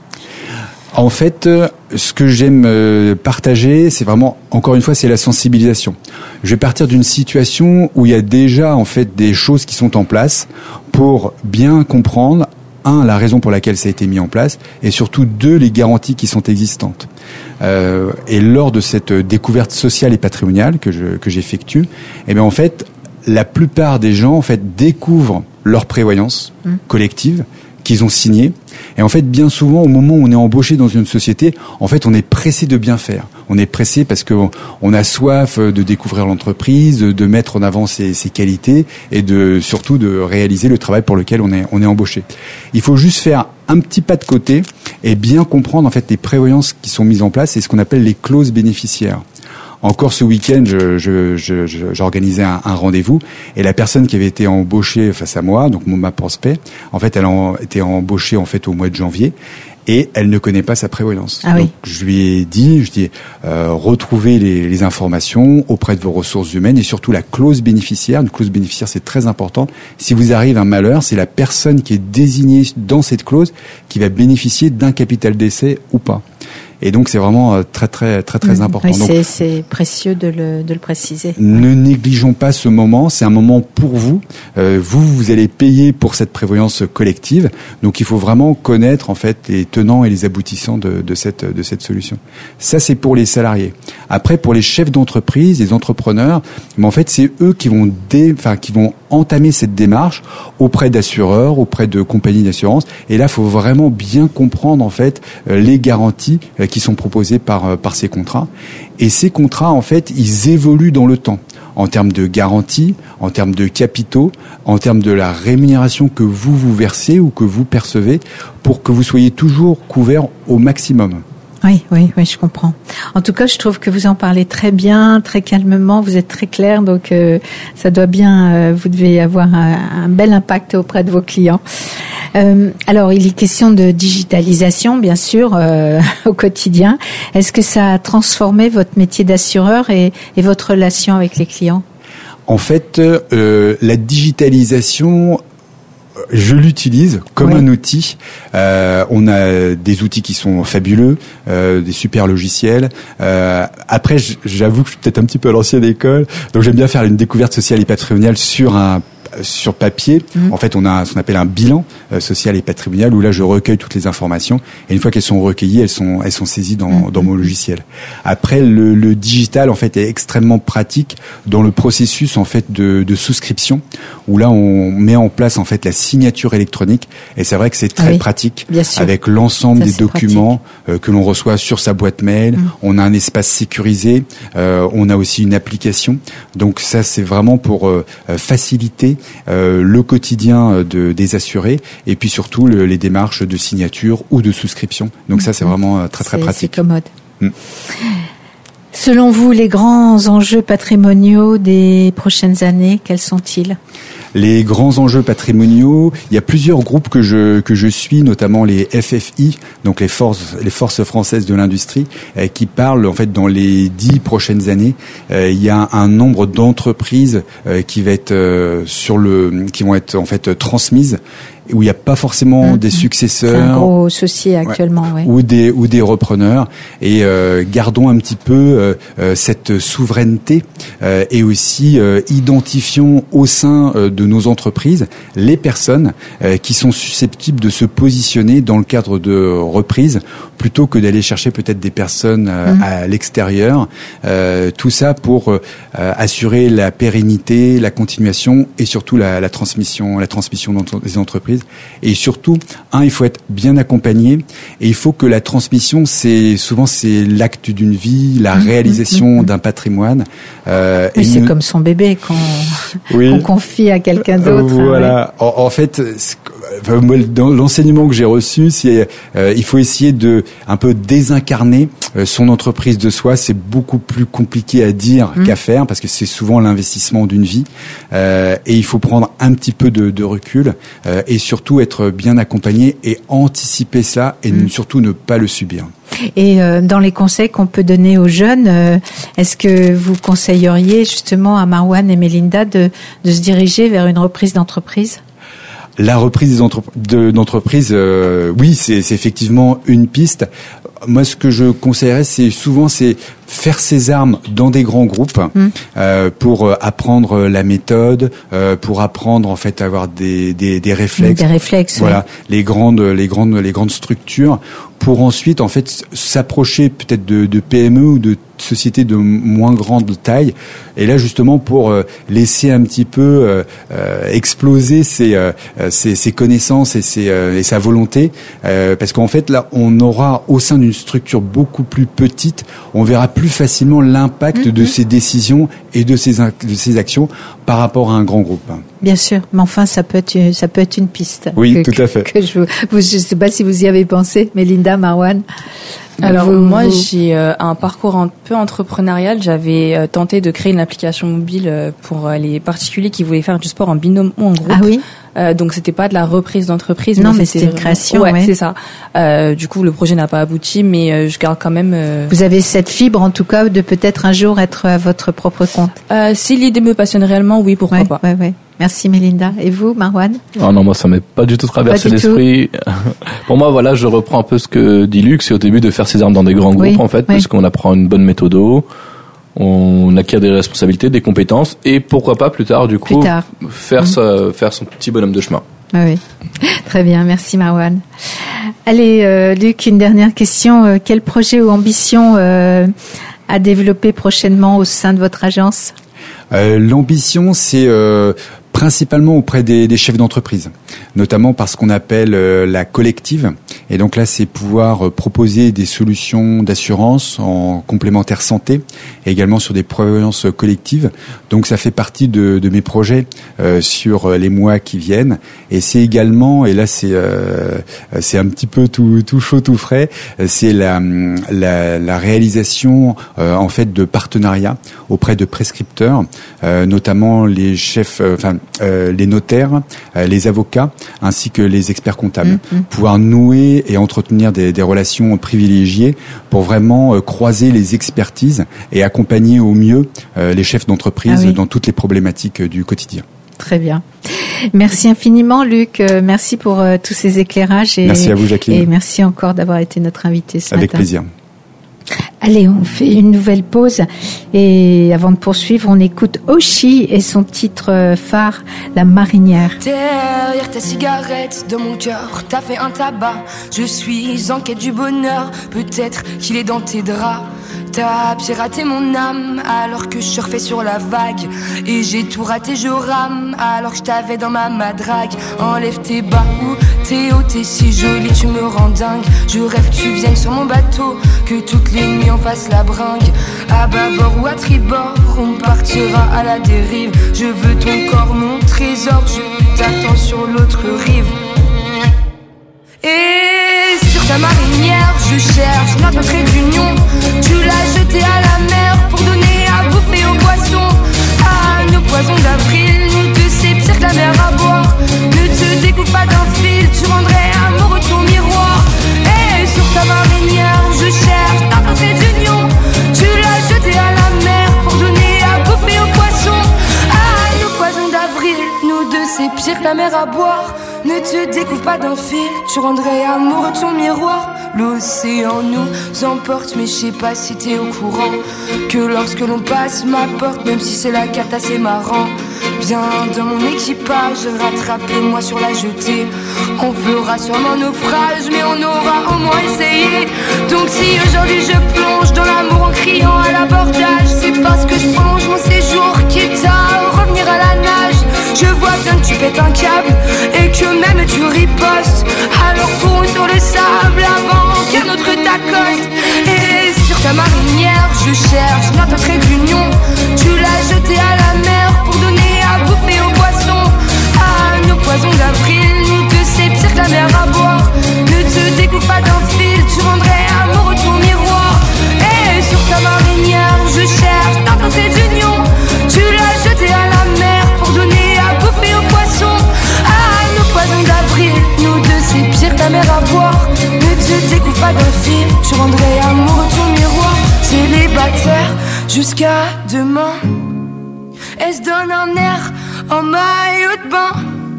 En fait, ce que j'aime partager, c'est vraiment, encore une fois, c'est la sensibilisation. Je vais partir d'une situation où il y a déjà en fait des choses qui sont en place pour bien comprendre, un, la raison pour laquelle ça a été mis en place, et surtout, deux, les garanties qui sont existantes. Euh, et lors de cette découverte sociale et patrimoniale que je, que j'effectue, eh bien, en fait, la plupart des gens, en fait, découvrent leur prévoyance mmh. collective qu'ils ont signée. Et en fait, bien souvent, au moment où on est embauché dans une société, en fait, on est pressé de bien faire. On est pressé parce que on a soif de découvrir l'entreprise, de mettre en avant ses, ses qualités et de surtout de réaliser le travail pour lequel on est on est embauché. Il faut juste faire un petit pas de côté et bien comprendre en fait les prévoyances qui sont mises en place et ce qu'on appelle les clauses bénéficiaires. Encore ce week-end, je, je, je, je, j'organisais un, un rendez-vous et la personne qui avait été embauchée face à moi, donc mon ma prospect, en fait, elle a été embauchée en fait au mois de janvier et elle ne connaît pas sa prévoyance. Ah oui. Donc je lui ai dit, je dis, euh, retrouvez les, les informations auprès de vos ressources humaines et surtout la clause bénéficiaire. Une clause bénéficiaire, c'est très important. Si vous arrive un malheur, c'est la personne qui est désignée dans cette clause qui va bénéficier d'un capital d'essai ou pas. Et donc c'est vraiment très très très très important. Oui, donc, c'est, c'est précieux de le, de le préciser. Ne ouais. négligeons pas ce moment. C'est un moment pour vous. Euh, vous vous allez payer pour cette prévoyance collective. Donc il faut vraiment connaître en fait les tenants et les aboutissants de, de cette de cette solution. Ça c'est pour les salariés. Après pour les chefs d'entreprise, les entrepreneurs, mais en fait c'est eux qui vont dé, enfin qui vont entamer cette démarche auprès d'assureurs, auprès de compagnies d'assurance. Et là, il faut vraiment bien comprendre en fait les garanties qui sont proposées par par ces contrats. Et ces contrats, en fait, ils évoluent dans le temps en termes de garantie, en termes de capitaux, en termes de la rémunération que vous vous versez ou que vous percevez, pour que vous soyez toujours couvert au maximum. Oui, oui, oui, je comprends. En tout cas, je trouve que vous en parlez très bien, très calmement, vous êtes très clair, donc euh, ça doit bien, euh, vous devez avoir un, un bel impact auprès de vos clients. Euh, alors, il est question de digitalisation, bien sûr, euh, au quotidien. Est-ce que ça a transformé votre métier d'assureur et, et votre relation avec les clients ? En fait, euh, la digitalisation... je l'utilise comme oui. un outil. Euh, on a des outils qui sont fabuleux, euh, des super logiciels. Euh, après, j'avoue que je suis peut-être un petit peu à l'ancienne école, donc j'aime bien faire une découverte sociale et patrimoniale sur un sur papier, mmh. en fait, on a ce qu'on appelle un bilan euh, social et patrimonial où là, je recueille toutes les informations et une fois qu'elles sont recueillies, elles sont elles sont saisies dans mmh. dans mon logiciel. Après, le, le digital en fait est extrêmement pratique dans le processus en fait de, de souscription où là, on met en place en fait la signature électronique et c'est vrai que c'est très ah oui, pratique avec l'ensemble Ça, des documents euh, que l'on reçoit sur sa boîte mail. Mmh. On a un espace sécurisé, euh, on a aussi une application. Donc ça, c'est vraiment pour euh, faciliter euh, le quotidien de, des assurés et puis surtout le, les démarches de signature ou de souscription. Donc ça, c'est vraiment euh, très très c'est, pratique. C'est commode. Mmh. Selon vous, les grands enjeux patrimoniaux des prochaines années, quels sont-ils ? Les grands enjeux patrimoniaux, il y a plusieurs groupes que je que je suis, notamment les F F I, donc les forces les forces françaises de l'industrie, euh, qui parlent en fait dans les dix prochaines années, euh, il y a un nombre d'entreprises euh, qui va être euh, sur le qui vont être en fait transmises, où il n'y a pas forcément mmh. des successeurs. C'est un gros souci actuellement, ouais. Ouais. Ou des ou des repreneurs. Et euh, gardons un petit peu euh, euh, cette souveraineté euh, et aussi euh, identifions au sein euh, de nos entreprises les personnes euh, qui sont susceptibles de se positionner dans le cadre de reprise plutôt que d'aller chercher peut-être des personnes euh, mmh. à l'extérieur. Euh, tout ça pour euh, assurer la pérennité, la continuation et surtout la, la transmission, la transmission des entreprises. Et surtout, un, il faut être bien accompagné et il faut que la transmission, c'est souvent c'est l'acte d'une vie, la mmh, réalisation mmh, d'un patrimoine. Euh, oui, c'est nous... comme son bébé qu'on oui. qu'on confie à quelqu'un d'autre. Voilà. Hein, oui. en, en fait, dans l'enseignement que j'ai reçu, c'est euh, il faut essayer de un peu désincarner euh, son entreprise de soi. C'est beaucoup plus compliqué à dire mmh. qu'à faire parce que c'est souvent l'investissement d'une vie euh, et il faut prendre un petit peu de, de recul euh, et surtout être bien accompagné et anticiper ça et mmh. surtout ne pas le subir. Et euh, dans les conseils qu'on peut donner aux jeunes, euh, est-ce que vous conseilleriez justement à Marwan et Mélinda de, de se diriger vers une reprise d'entreprise ? La reprise des entrep- de, d'entreprise, euh, oui, c'est, c'est effectivement une piste. Moi, ce que je conseillerais, c'est souvent, c'est faire ses armes dans des grands groupes mmh. euh, pour apprendre la méthode, euh, pour apprendre en fait à avoir des des, des réflexes. Des réflexes. Voilà, oui. les grandes les grandes les grandes structures pour ensuite en fait s'approcher peut-être de, de P M E ou de sociétés de moins grande taille et là justement pour euh, laisser un petit peu euh, euh, exploser ses, euh, ses ses connaissances et ses euh, et sa volonté euh, parce qu'en fait là on aura au sein d'une structure beaucoup plus petite, on verra plus facilement l'impact mmh. de ses décisions et de ses de ses actions par rapport à un grand groupe. Bien sûr, mais enfin ça peut être ça peut être une piste. Oui, que, tout à fait. Que je vous, je sais pas si vous y avez pensé, Mélinda, Marwan. Alors vous, moi vous... j'ai euh, un parcours un peu entrepreneurial. J'avais euh, tenté de créer une application mobile euh, pour euh, les particuliers qui voulaient faire du sport en binôme ou en groupe. Ah oui. Euh, donc c'était pas de la reprise d'entreprise. Non, mais, mais c'était une création. Ouais, ouais. c'est ça. Euh, du coup le projet n'a pas abouti, mais euh, je garde quand même. Euh... Vous avez cette fibre en tout cas de peut-être un jour être à votre propre compte. Euh, si l'idée me passionne réellement, oui, pourquoi ouais, pas. Ouais, ouais. Merci Mélinda. Et vous, Marwan ? Ah non, moi ça m'est pas du tout traversé du l'esprit. Tout. Pour moi, voilà, je reprends un peu ce que dit Luc, c'est au début de faire ses armes dans des grands groupes oui, en fait, oui. parce qu'on apprend une bonne méthode, on acquiert des responsabilités, des compétences et pourquoi pas plus tard du coup plus tard. faire mmh. sa, faire son petit bonhomme de chemin. Ah oui, très bien, merci Marwan. Allez, euh, Luc, une dernière question. Euh, quel projet ou ambition euh, à développer prochainement au sein de votre agence ? euh, L'ambition, c'est euh, principalement auprès des, des chefs d'entreprise, notamment par ce qu'on appelle euh, la collective. Et donc là, c'est pouvoir euh, proposer des solutions d'assurance en complémentaire santé, et également sur des prévoyances collectives. Donc ça fait partie de, de mes projets euh, sur les mois qui viennent. Et c'est également, et là c'est euh, c'est un petit peu tout, tout chaud, tout frais, c'est la, la, la réalisation euh, en fait de partenariats auprès de prescripteurs, euh, notamment les chefs, euh, enfin euh, les notaires, euh, les avocats, ainsi que les experts comptables, mmh, mmh. pouvoir nouer et entretenir des, des relations privilégiées pour vraiment euh, croiser les expertises et accompagner au mieux euh, les chefs d'entreprise ah oui. dans toutes les problématiques euh, du quotidien. Très bien. Merci infiniment, Luc. Euh, merci pour euh, tous ces éclairages. Et, merci à vous, Jacqueline. Et merci encore d'avoir été notre invité ce Avec matin. Avec plaisir. Allez, on fait une nouvelle pause et avant de poursuivre, on écoute Oshi et son titre phare, La Marinière. Derrière ta cigarette, dans mon cœur, t'as fait un tabac. Je suis en quête du bonheur, peut-être qu'il est dans tes draps. T'as piraté mon âme alors que je surfais sur la vague. Et j'ai tout raté, je rame alors que je t'avais dans ma madrague. Enlève tes bas ou tes hauts, t'es si jolie, tu me rends dingue. Je rêve que tu viennes sur mon bateau, que toutes les nuits on fasse la bringue. À bâbord ou à tribord, on partira à la dérive. Je veux ton corps, mon trésor, je t'attends sur l'autre rive. Et sur ta marinière, je cherche notre trait d'union. Tu l'as jeté à la mer pour donner à bouffer aux poissons. À nos poisons d'avril, nous deux c'est pire que la mer à boire. Ne te découpe pas d'un fil, tu rendrais amoureux ton miroir. Et sur ta marinière, je cherche notre trait d'union. Tu l'as jeté à la mer pour donner à bouffer aux poissons. À nos poisons d'avril, nous deux c'est pire que la mer à boire. Ne te découvre pas d'un fil, tu rendrais amoureux ton miroir. L'océan nous emporte, mais je sais pas si t'es au courant que lorsque l'on passe ma porte, même si c'est la cata, c'est marrant. Viens dans mon équipage, rattrapez-moi sur la jetée. On fera sûrement naufrage, mais on aura au moins essayé. Donc si aujourd'hui je plonge dans l'amour en criant à l'abordage, c'est parce que je prolonge mon séjour, quitte à revenir à la nage. Je vois bien que tu pètes un câble et que même tu ripostes. Alors cours sur le sable avant qu'un autre t'accoste. Et sur ta marinière, je cherche notre trait d'union. Tu l'as jeté à la mer pour donner à bouffer aux poissons. À nos poisons d'avril, nous deux c'est pire que la mer à boire. Ne te découpe pas d'un fil, tu rendrais amoureux ton miroir. Et sur ta marinière, je cherche notre trait d'union. Tu l'as jeté à la mer pour donner à bouffer aux poissons. À nos poisons d'avril, nous deux c'est pire que la mer à boire. Ne te découpe pas d'un fil, tu rendrais amoureux ton miroir. Célibataire jusqu'à demain, elle se donne un air en maillot de bain.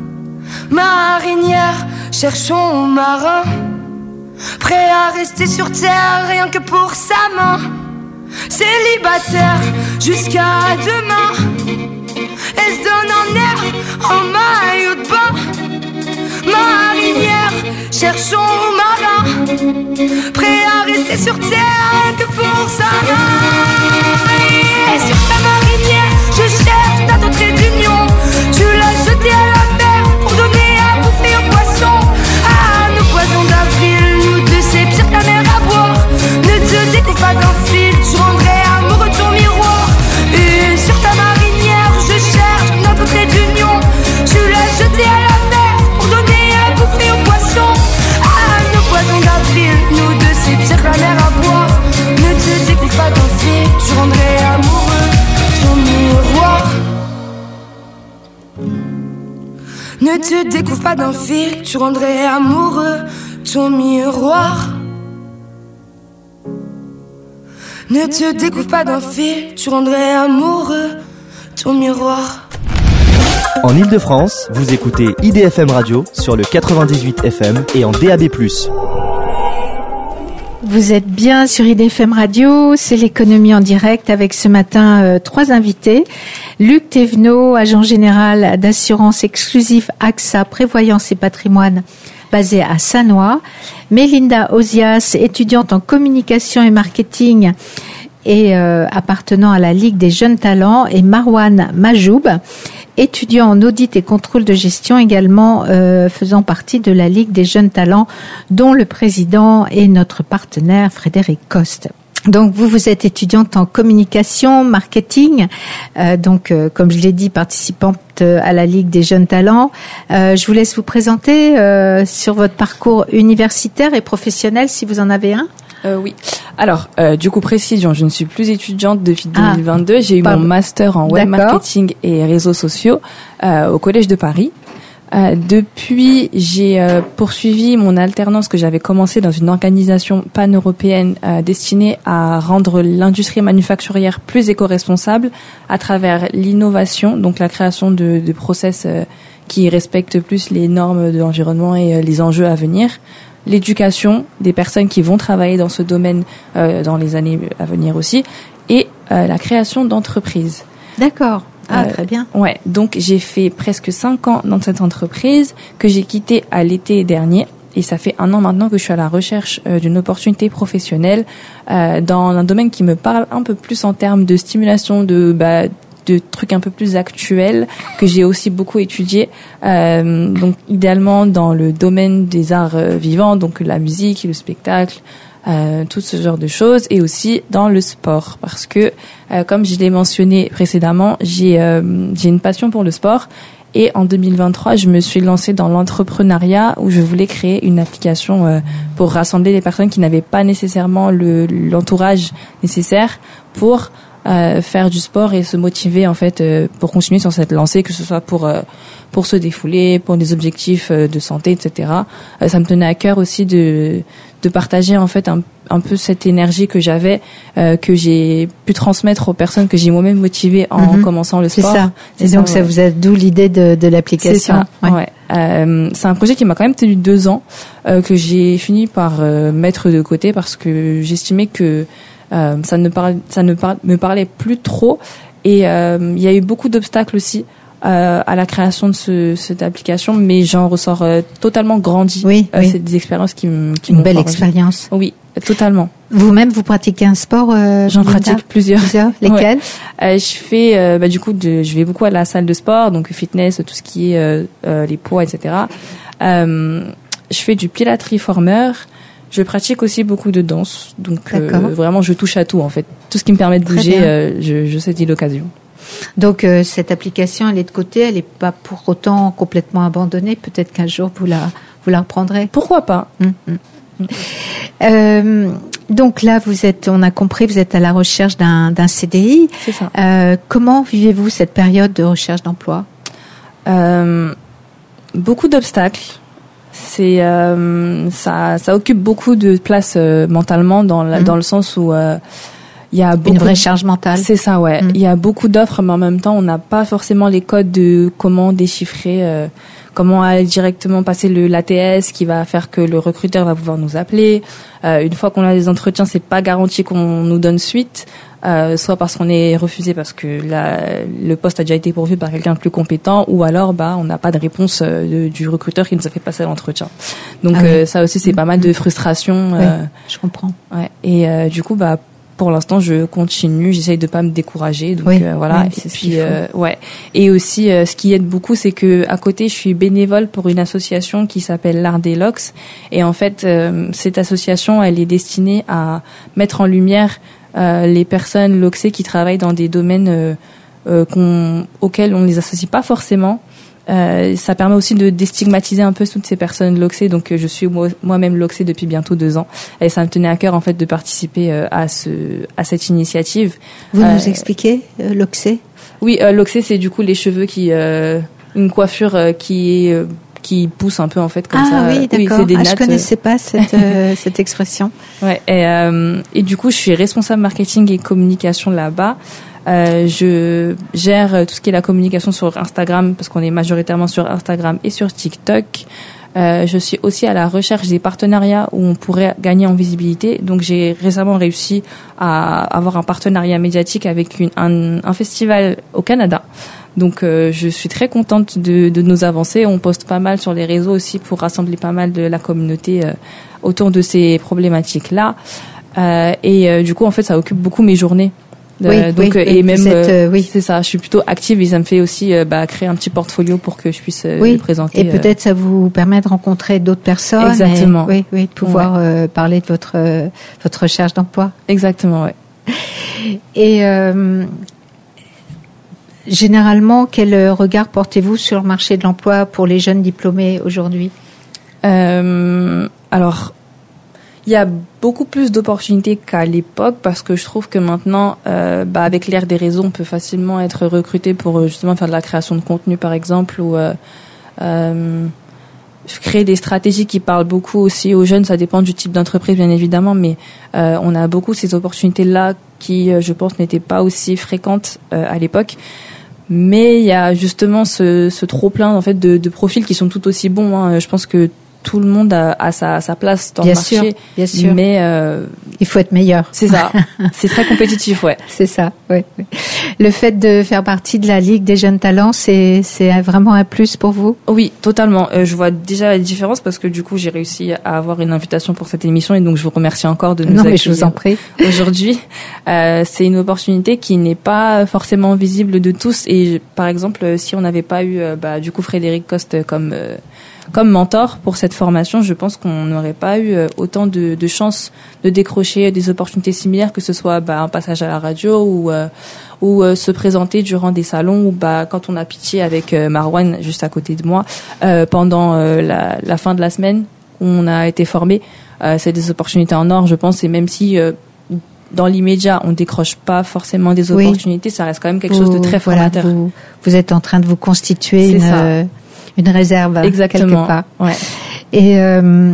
Marinière, cherchons marin, prêt à rester sur terre rien que pour sa main. Célibataire jusqu'à demain, elle se donne un air en maillot de bain. Marinière, cherchons marin, prêt à rester sur terre que pour sa main. Et sur ta marinière, je cherche ta trait d'union. Tu l'as jeté à la mer pour donner à bouffer aux poissons. À nos poisons d'avril, nous deux c'est pire que la mer à boire. Ne te découpe pas d'un fil, tu rendrais amoureux ton miroir. Et sur ta marinière, je cherche notre trait d'union. Tu l'as jeté à la mer pour donner à bouffer aux poissons. À nos poisons d'avril, nous deux c'est pire que la mer à boire. Ne te découpe pas d'un fil, tu rendrais amoureux ton miroir. Ne te découvre pas d'un fil, tu rendrais amoureux ton miroir. Ne te découvre pas d'un fil, tu rendrais amoureux ton miroir. En Ile-de-France, vous écoutez I D F M Radio sur le quatre-vingt-dix-huit F M et en D A B plus. Vous êtes bien sur I D F M Radio, c'est l'économie en direct avec ce matin euh, trois invités. Luc Thévenot, agent général d'assurance exclusive A X A Prévoyance et Patrimoine basé à Sannois. Mélinda Ozias, étudiante en communication et marketing et euh, appartenant à la Ligue des jeunes talents. Et Marwan Majoub, étudiant en audit et contrôle de gestion, également euh, faisant partie de la Ligue des jeunes talents, dont le président est notre partenaire Frédéric Coste. Donc vous, vous êtes étudiante en communication, marketing, euh, donc euh, comme je l'ai dit, participante à la Ligue des jeunes talents. Euh, je vous laisse vous présenter euh, sur votre parcours universitaire et professionnel, si vous en avez un. Euh, oui. Alors, euh, du coup, précision, je ne suis plus étudiante depuis deux mille vingt-deux. Ah, J'ai eu pardon. mon master en web D'accord. marketing et réseaux sociaux euh, au Collège de Paris. Euh, depuis, j'ai euh, poursuivi mon alternance que j'avais commencé dans une organisation pan-européenne euh, destinée à rendre l'industrie manufacturière plus éco-responsable à travers l'innovation, donc la création de, de process euh, qui respectent plus les normes de l'environnement et euh, les enjeux à venir. l'éducation des personnes qui vont travailler dans ce domaine euh, dans les années à venir aussi, et euh, la création d'entreprises. D'accord. Ah, euh, très bien. Ouais. Donc, j'ai fait presque cinq ans dans cette entreprise que j'ai quittée à l'été dernier. Et ça fait un an maintenant que je suis à la recherche euh, d'une opportunité professionnelle euh, dans un domaine qui me parle un peu plus en termes de stimulation, de bah, de trucs un peu plus actuels que j'ai aussi beaucoup étudié. Euh, donc, idéalement dans le domaine des arts euh, vivants, donc la musique, le spectacle, euh, tout ce genre de choses, et aussi dans le sport, parce que euh, comme je l'ai mentionné précédemment, j'ai euh, j'ai une passion pour le sport. Et en deux mille vingt-trois, je me suis lancée dans l'entrepreneuriat où je voulais créer une application euh, pour rassembler les personnes qui n'avaient pas nécessairement le, l'entourage nécessaire pour euh, faire du sport et se motiver en fait euh, pour continuer sur cette lancée, que ce soit pour euh, pour se défouler, pour des objectifs euh, de santé, et cetera. Euh, ça me tenait à cœur aussi de de partager en fait un un peu cette énergie que j'avais, euh, que j'ai pu transmettre aux personnes que j'ai moi-même motivées en mm-hmm. commençant le sport. C'est ça. Et donc ça, ouais. vous a d'où l'idée de, de l'application. C'est ça. Ouais. ouais. Euh, c'est un projet qui m'a quand même tenu deux ans, euh, que j'ai fini par euh, mettre de côté parce que j'estimais que euh, ça ne parle, ça ne parle, me parlait plus trop. Et euh, il y a eu beaucoup d'obstacles aussi. Euh, à la création de ce, cette application, mais j'en ressors euh, totalement grandi. Oui, euh, oui. C'est des expériences qui, m- qui Une m'ont belle forgé. expérience. Oui, totalement. Vous-même, vous pratiquez un sport euh, J'en pratique plusieurs. plusieurs. Lesquels? Ouais. euh, Je fais, euh, bah, du coup, de, je vais beaucoup à la salle de sport, donc fitness, tout ce qui est euh, euh, les poids, et cetera. Euh, je fais du pilates reformer. Je pratique aussi beaucoup de danse, donc euh, vraiment, je touche à tout en fait. Tout ce qui me permet de bouger, euh, je, je saisis l'occasion. Donc euh, cette application, elle est de côté, elle n'est pas pour autant complètement abandonnée. Peut-être qu'un jour vous la vous la reprendrez. Pourquoi pas. Mmh, mmh. Euh, donc là, vous êtes, on a compris, vous êtes à la recherche d'un d'un C D I. C'est ça. Euh, comment vivez-vous cette période de recherche d'emploi? euh, Beaucoup d'obstacles. C'est euh, ça ça occupe beaucoup de place euh, mentalement dans la, mmh. dans le sens où euh, il y a beaucoup une vraie charge mentale. C'est ça, ouais. Il mmh. y a beaucoup d'offres, mais en même temps, on n'a pas forcément les codes de comment déchiffrer, euh, comment aller directement passer le l'A T S qui va faire que le recruteur va pouvoir nous appeler. Euh, une fois qu'on a des entretiens, c'est pas garanti qu'on nous donne suite, euh, soit parce qu'on est refusé parce que la, le poste a déjà été pourvu par quelqu'un de plus compétent, ou alors bah on n'a pas de réponse de, du recruteur qui nous a fait passer l'entretien. Donc ah oui. euh, ça aussi, c'est mmh. pas mal de frustration. Oui, euh, je comprends. Ouais. Et euh, du coup, bah pour l'instant, je continue. J'essaye de pas me décourager. Donc oui, euh, voilà. Oui, et puis euh, ouais. Et aussi, euh, ce qui aide beaucoup, c'est que à côté, je suis bénévole pour une association qui s'appelle l'Art des Lox. Et en fait, euh, cette association, elle est destinée à mettre en lumière euh, les personnes loxées qui travaillent dans des domaines euh, euh, qu'on, auxquels on ne les associe pas forcément. Euh, ça permet aussi de déstigmatiser un peu toutes ces personnes loxées. Donc euh, je suis moi, moi-même loxée depuis bientôt deux ans, et ça me tenait à cœur en fait de participer euh, à ce à cette initiative. Vous euh, nous expliquez euh, loxée? Oui, euh, loxée, c'est du coup les cheveux qui euh, une coiffure euh, qui est euh, qui pousse un peu en fait comme ah, ça. Ah oui, d'accord. Oui, c'est des ah, nattes. Je connaissais pas cette euh, cette expression. Ouais. Et euh, et du coup, je suis responsable marketing et communication là-bas. Euh, je gère tout ce qui est la communication sur Instagram, parce qu'on est majoritairement sur Instagram et sur TikTok. Euh, je suis aussi à la recherche des partenariats où on pourrait gagner en visibilité. Donc j'ai récemment réussi à avoir un partenariat médiatique avec une, un, un festival au Canada. Donc euh, je suis très contente de, de nos avancées. On poste pas mal sur les réseaux aussi pour rassembler pas mal de la communauté euh, autour de ces problématiques-là. Euh, et euh, du coup, en fait, ça occupe beaucoup mes journées. Euh, oui, donc oui, et même êtes, euh, oui. c'est ça, je suis plutôt active et ça me fait aussi euh, bah, créer un petit portfolio pour que je puisse euh, oui. le présenter. Et peut-être ça vous permet de rencontrer d'autres personnes. Exactement. Et, oui, oui, de pouvoir ouais. euh, parler de votre euh, votre recherche d'emploi. Exactement, ouais. Et euh, généralement, quel regard portez-vous sur le marché de l'emploi pour les jeunes diplômés aujourd'hui? euh, Alors. Il y a beaucoup plus d'opportunités qu'à l'époque, parce que je trouve que maintenant, euh, bah, avec l'ère des réseaux, on peut facilement être recruté pour justement faire de la création de contenu, par exemple, ou euh, euh, créer des stratégies qui parlent beaucoup aussi aux jeunes. Ça dépend du type d'entreprise, bien évidemment, mais euh, on a beaucoup ces opportunités-là qui, euh, je pense, n'étaient pas aussi fréquentes euh, à l'époque. Mais il y a justement ce, ce trop-plein en fait de, de profils qui sont tout aussi bons. Hein. Je pense que tout le monde a, a sa, sa place dans bien le marché. Sûr, bien sûr. Mais euh, il faut être meilleur. C'est ça. C'est très compétitif, ouais. C'est ça. Ouais. Le fait de faire partie de la Ligue des jeunes talents, c'est c'est vraiment un plus pour vous? Oui, totalement. Euh, je vois déjà la différence parce que du coup, j'ai réussi à avoir une invitation pour cette émission et donc je vous remercie encore de nous non, accueillir mais je vous en prie. Aujourd'hui. Euh, c'est une opportunité qui n'est pas forcément visible de tous et par exemple, si on n'avait pas eu euh, bah, du coup Frédéric Coste comme euh, comme mentor pour cette formation, je pense qu'on n'aurait pas eu autant de, de chances de décrocher des opportunités similaires, que ce soit bah, un passage à la radio ou euh, ou euh, se présenter durant des salons ou bah quand on a pitché avec euh, Marwan juste à côté de moi euh, pendant euh, la, la fin de la semaine où on a été formé. Euh, c'est des opportunités en or, je pense, et même si euh, dans l'immédiat on décroche pas forcément des opportunités, oui. ça reste quand même quelque vous, chose de très formateur. Voilà, vous, vous êtes en train de vous constituer une, euh, une réserve Exactement. quelque part. Ouais. Et euh,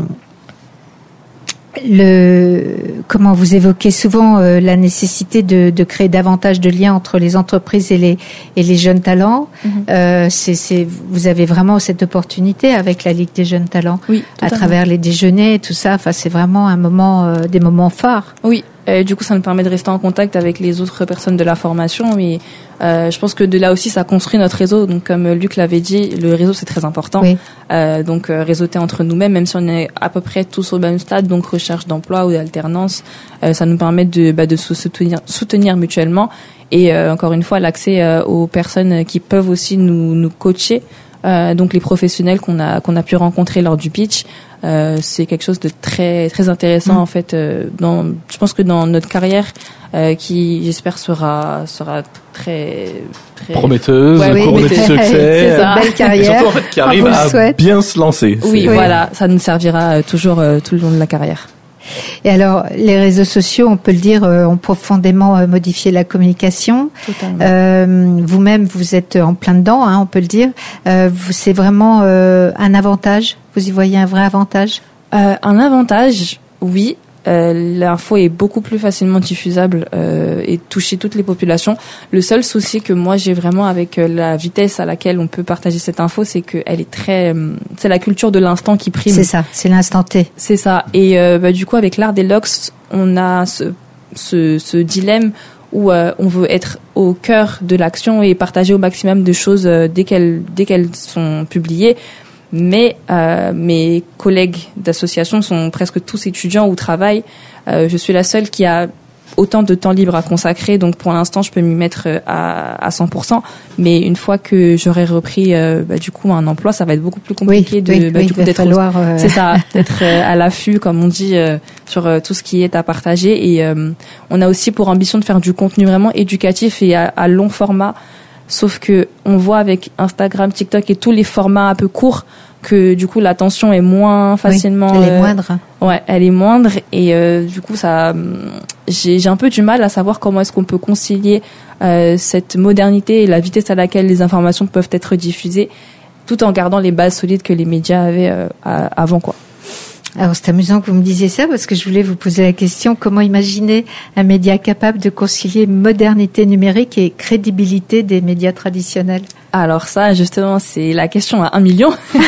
le comment vous évoquez souvent euh, la nécessité de, de créer davantage de liens entre les entreprises et les et les jeunes talents. Mm-hmm. Euh, c'est, c'est vous avez vraiment cette opportunité avec la Ligue des jeunes talents, oui, à travers les déjeuners et tout ça. Enfin, c'est vraiment un moment, euh, des moments phares. Oui. Et du coup, ça nous permet de rester en contact avec les autres personnes de la formation. Mais euh, je pense que de là aussi, ça construit notre réseau. Donc, comme Luc l'avait dit, le réseau, c'est très important. Oui. Euh, donc, euh, réseauter entre nous-mêmes, même si on est à peu près tous au même stade, donc recherche d'emploi ou d'alternance, euh, ça nous permet de, bah, de se soutenir, soutenir mutuellement. Et euh, encore une fois, l'accès euh, aux personnes qui peuvent aussi nous, nous coacher. Euh, donc, les professionnels qu'on a qu'on a pu rencontrer lors du pitch. Euh, c'est quelque chose de très très intéressant mmh. en fait. Euh, dans, je pense que dans notre carrière, euh, qui j'espère sera sera très, très... prometteuse, ouais, oui, couronnée de succès, c'est ça. Belle carrière. Et surtout en fait qui arrive à souhaite. bien se lancer. Oui, c'est... voilà, ça nous servira toujours euh, tout le long de la carrière. Et alors, les réseaux sociaux, on peut le dire, euh, ont profondément euh, modifié la communication. Totalement. Euh, vous-même, vous êtes en plein dedans, hein, on peut le dire. Euh, vous, c'est vraiment euh, un avantage. Vous y voyez un vrai avantage ? euh, Un avantage, oui. Euh, l'info est beaucoup plus facilement diffusable euh, et toucher toutes les populations. Le seul souci que moi j'ai vraiment avec euh, la vitesse à laquelle on peut partager cette info, c'est que elle est très, euh, c'est la culture de l'instant qui prime. C'est ça, c'est l'instant T. C'est ça. Et euh, bah, du coup avec l'art des locks, on a ce ce, ce dilemme où euh, on veut être au cœur de l'action et partager au maximum de choses euh, dès qu'elles dès qu'elles sont publiées. Mais euh, mes collègues d'association sont presque tous étudiants ou travaillent. Euh, je suis la seule qui a autant de temps libre à consacrer, donc pour l'instant je peux m'y mettre à, à cent pour cent. Mais une fois que j'aurai repris euh, bah, du coup un emploi, ça va être beaucoup plus compliqué oui, de oui, bah, oui, du coup d'être falloir, euh... c'est ça, d'être euh, à l'affût comme on dit euh, sur euh, tout ce qui est à partager. Et euh, on a aussi pour ambition de faire du contenu vraiment éducatif et à, à long format. Sauf que on voit avec Instagram, TikTok et tous les formats un peu courts que du coup l'attention est moins facilement. Oui, elle est euh, moindre. Ouais, elle est moindre et euh, du coup ça, j'ai, j'ai un peu du mal à savoir comment est-ce qu'on peut concilier euh, cette modernité et la vitesse à laquelle les informations peuvent être diffusées, tout en gardant les bases solides que les médias avaient euh, avant quoi. Alors c'est amusant que vous me disiez ça parce que je voulais vous poser la question, comment imaginer un média capable de concilier modernité numérique et crédibilité des médias traditionnels ? Alors ça, justement, c'est la question à un million.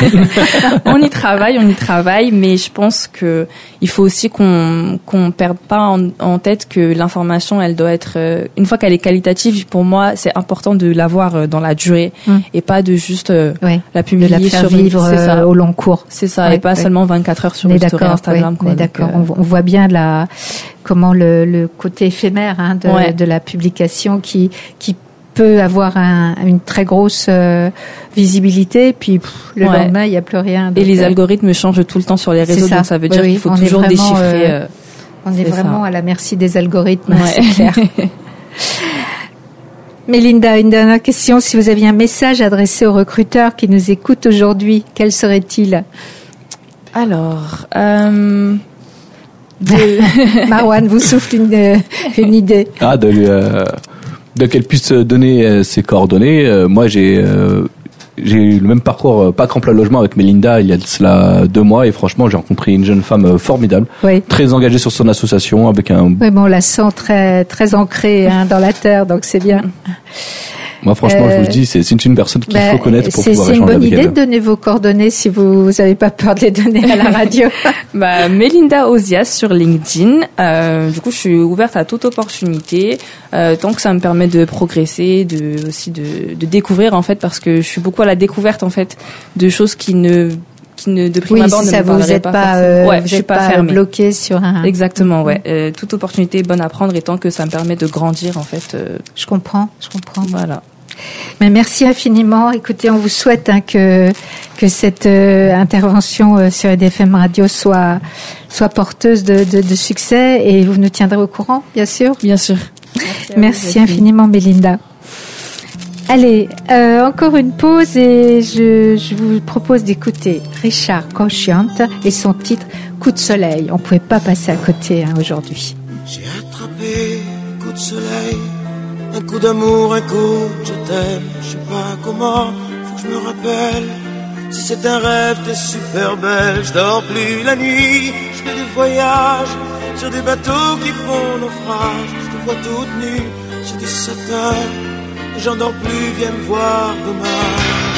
on y travaille, on y travaille, mais je pense que il faut aussi qu'on qu'on perde pas en, en tête que l'information, elle doit être euh, une fois qu'elle est qualitative. Pour moi, c'est important de l'avoir euh, dans la durée mmh. et pas de juste euh, ouais, la publier de la faire sur vivre c'est ça. Euh, au long cours. C'est ça, ouais, et pas ouais. seulement vingt-quatre heures sur une story Instagram. Ouais, quoi, on est d'accord. Donc, euh... on, on voit bien la comment le, le côté éphémère hein, de, ouais. de la publication qui qui peut avoir un, une très grosse euh, visibilité, puis pff, le ouais. lendemain, il n'y a plus rien. Et les euh... algorithmes changent tout le temps sur les réseaux, ça. Donc ça veut dire oui, qu'il faut toujours vraiment, déchiffrer. Euh, on est, est vraiment ça. à la merci des algorithmes, ouais. c'est clair. Mélinda, une dernière question. Si vous aviez un message adressé aux recruteurs qui nous écoutent aujourd'hui, quel serait-il ? Alors... Euh... De... Marwan vous souffle une, une idée. Ah, de lui... Euh... de qu'elle puisse donner euh, ses coordonnées. Euh, moi, j'ai euh, j'ai eu le même parcours, euh, pas qu'emploi logement avec Mélinda, il y a cela deux mois, et franchement, j'ai rencontré une jeune femme euh, formidable, oui. très engagée sur son association, avec un. Oui, bon, on la sent très très ancrée hein, dans la terre, donc c'est bien. Moi, franchement, euh, je vous le dis, c'est, c'est une personne qu'il bah, faut connaître pour pouvoir échanger avec elle. C'est une bonne idée de donner vos coordonnées si vous n'avez pas peur de les donner à la radio. bah, Melinda Ozias sur LinkedIn. Euh, du coup, je suis ouverte à toute opportunité, euh, tant que ça me permet de progresser, de aussi de, de découvrir en fait, parce que je suis beaucoup à la découverte en fait de choses qui ne qui ne de prime oui, abord si ne ça me parleraient pas. pas Euh, ouais, vous je suis pas, pas fermée. bloqué sur un. Exactement, ouais. Euh, toute opportunité est bonne à prendre et tant que ça me permet de grandir en fait. Euh, je comprends, je comprends. Voilà. Mais merci infiniment. Écoutez, on vous souhaite hein, que que cette euh, intervention euh, sur E D F M Radio soit soit porteuse de, de, de succès et vous nous tiendrez au courant, bien sûr. Bien sûr. Merci, merci infiniment, Melinda. Allez, euh, encore une pause et je, je vous propose d'écouter Richard Cauchant et son titre Coup de soleil. On ne pouvait pas passer à côté hein, aujourd'hui. J'ai attrapé un coup de soleil, un coup d'amour, un coup de je t'aime. Je sais pas comment, faut que je me rappelle. Si c'est un rêve, t'es super belle. Je dors plus la nuit, je fais des voyages sur des bateaux qui font naufrage. Je te vois toute nue sur des satins. J'en dors plus, viens me voir demain.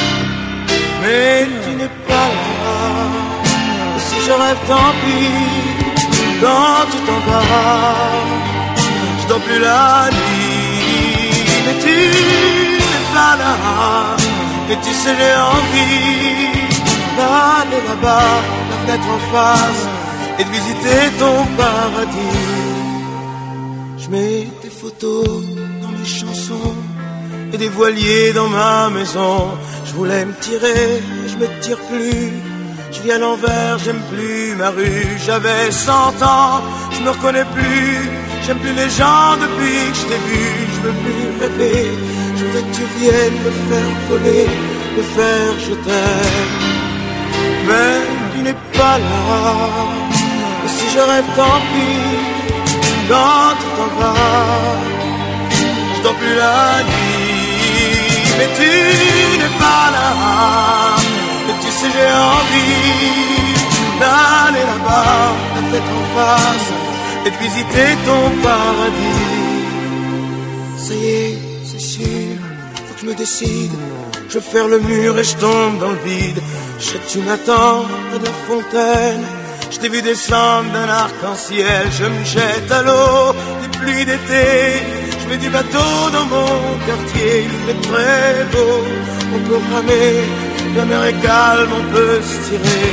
Mais tu n'es pas là. Et si je rêve, tant pis. Quand tu t'en vas, je dors plus la nuit. Mais tu n'es pas là. Et tu sais, j'ai envie d'aller là-bas, la fenêtre en face, et de visiter ton paradis. Je mets des photos dans mes chansons et des voiliers dans ma maison. Je voulais me tirer, mais je me tire plus. Je vis à l'envers, j'aime plus ma rue. J'avais cent ans, je me reconnais plus. J'aime plus les gens depuis que je t'ai vu. Je veux plus rêver, je voudrais que tu viennes me faire voler, me faire je t'aime. Mais tu n'es pas là. Et si je rêve, tant pis. Quand tu t'en vas, je dors plus la nuit. Mais tu n'es pas là. Et tu sais, j'ai envie d'aller là-bas, la tête en face, et de visiter ton paradis. Ça y est, c'est sûr, faut que je me décide. Je vais faire le mur et je tombe dans le vide. Je sais que tu m'attends près de la fontaine. Je t'ai vu descendre d'un arc-en-ciel. Je me jette à l'eau des pluies d'été. Je mets du bateau dans mon quartier. Il fait très beau, on peut ramer. La mer est calme, on peut se tirer.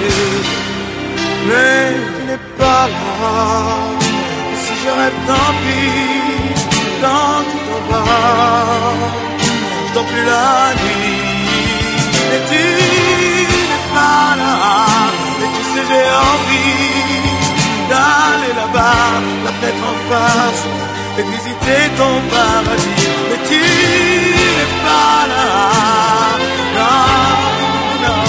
Mais tu n'es pas là. Et si je rêve, tant pis. Quand tu t'en vas, je dors plus la nuit. Mais tu n'es pas là. Et tu sais, j'ai envie d'aller là-bas, la fenêtre en face, et de visiter ton paradis. Mais tu n'es pas là. Non, non.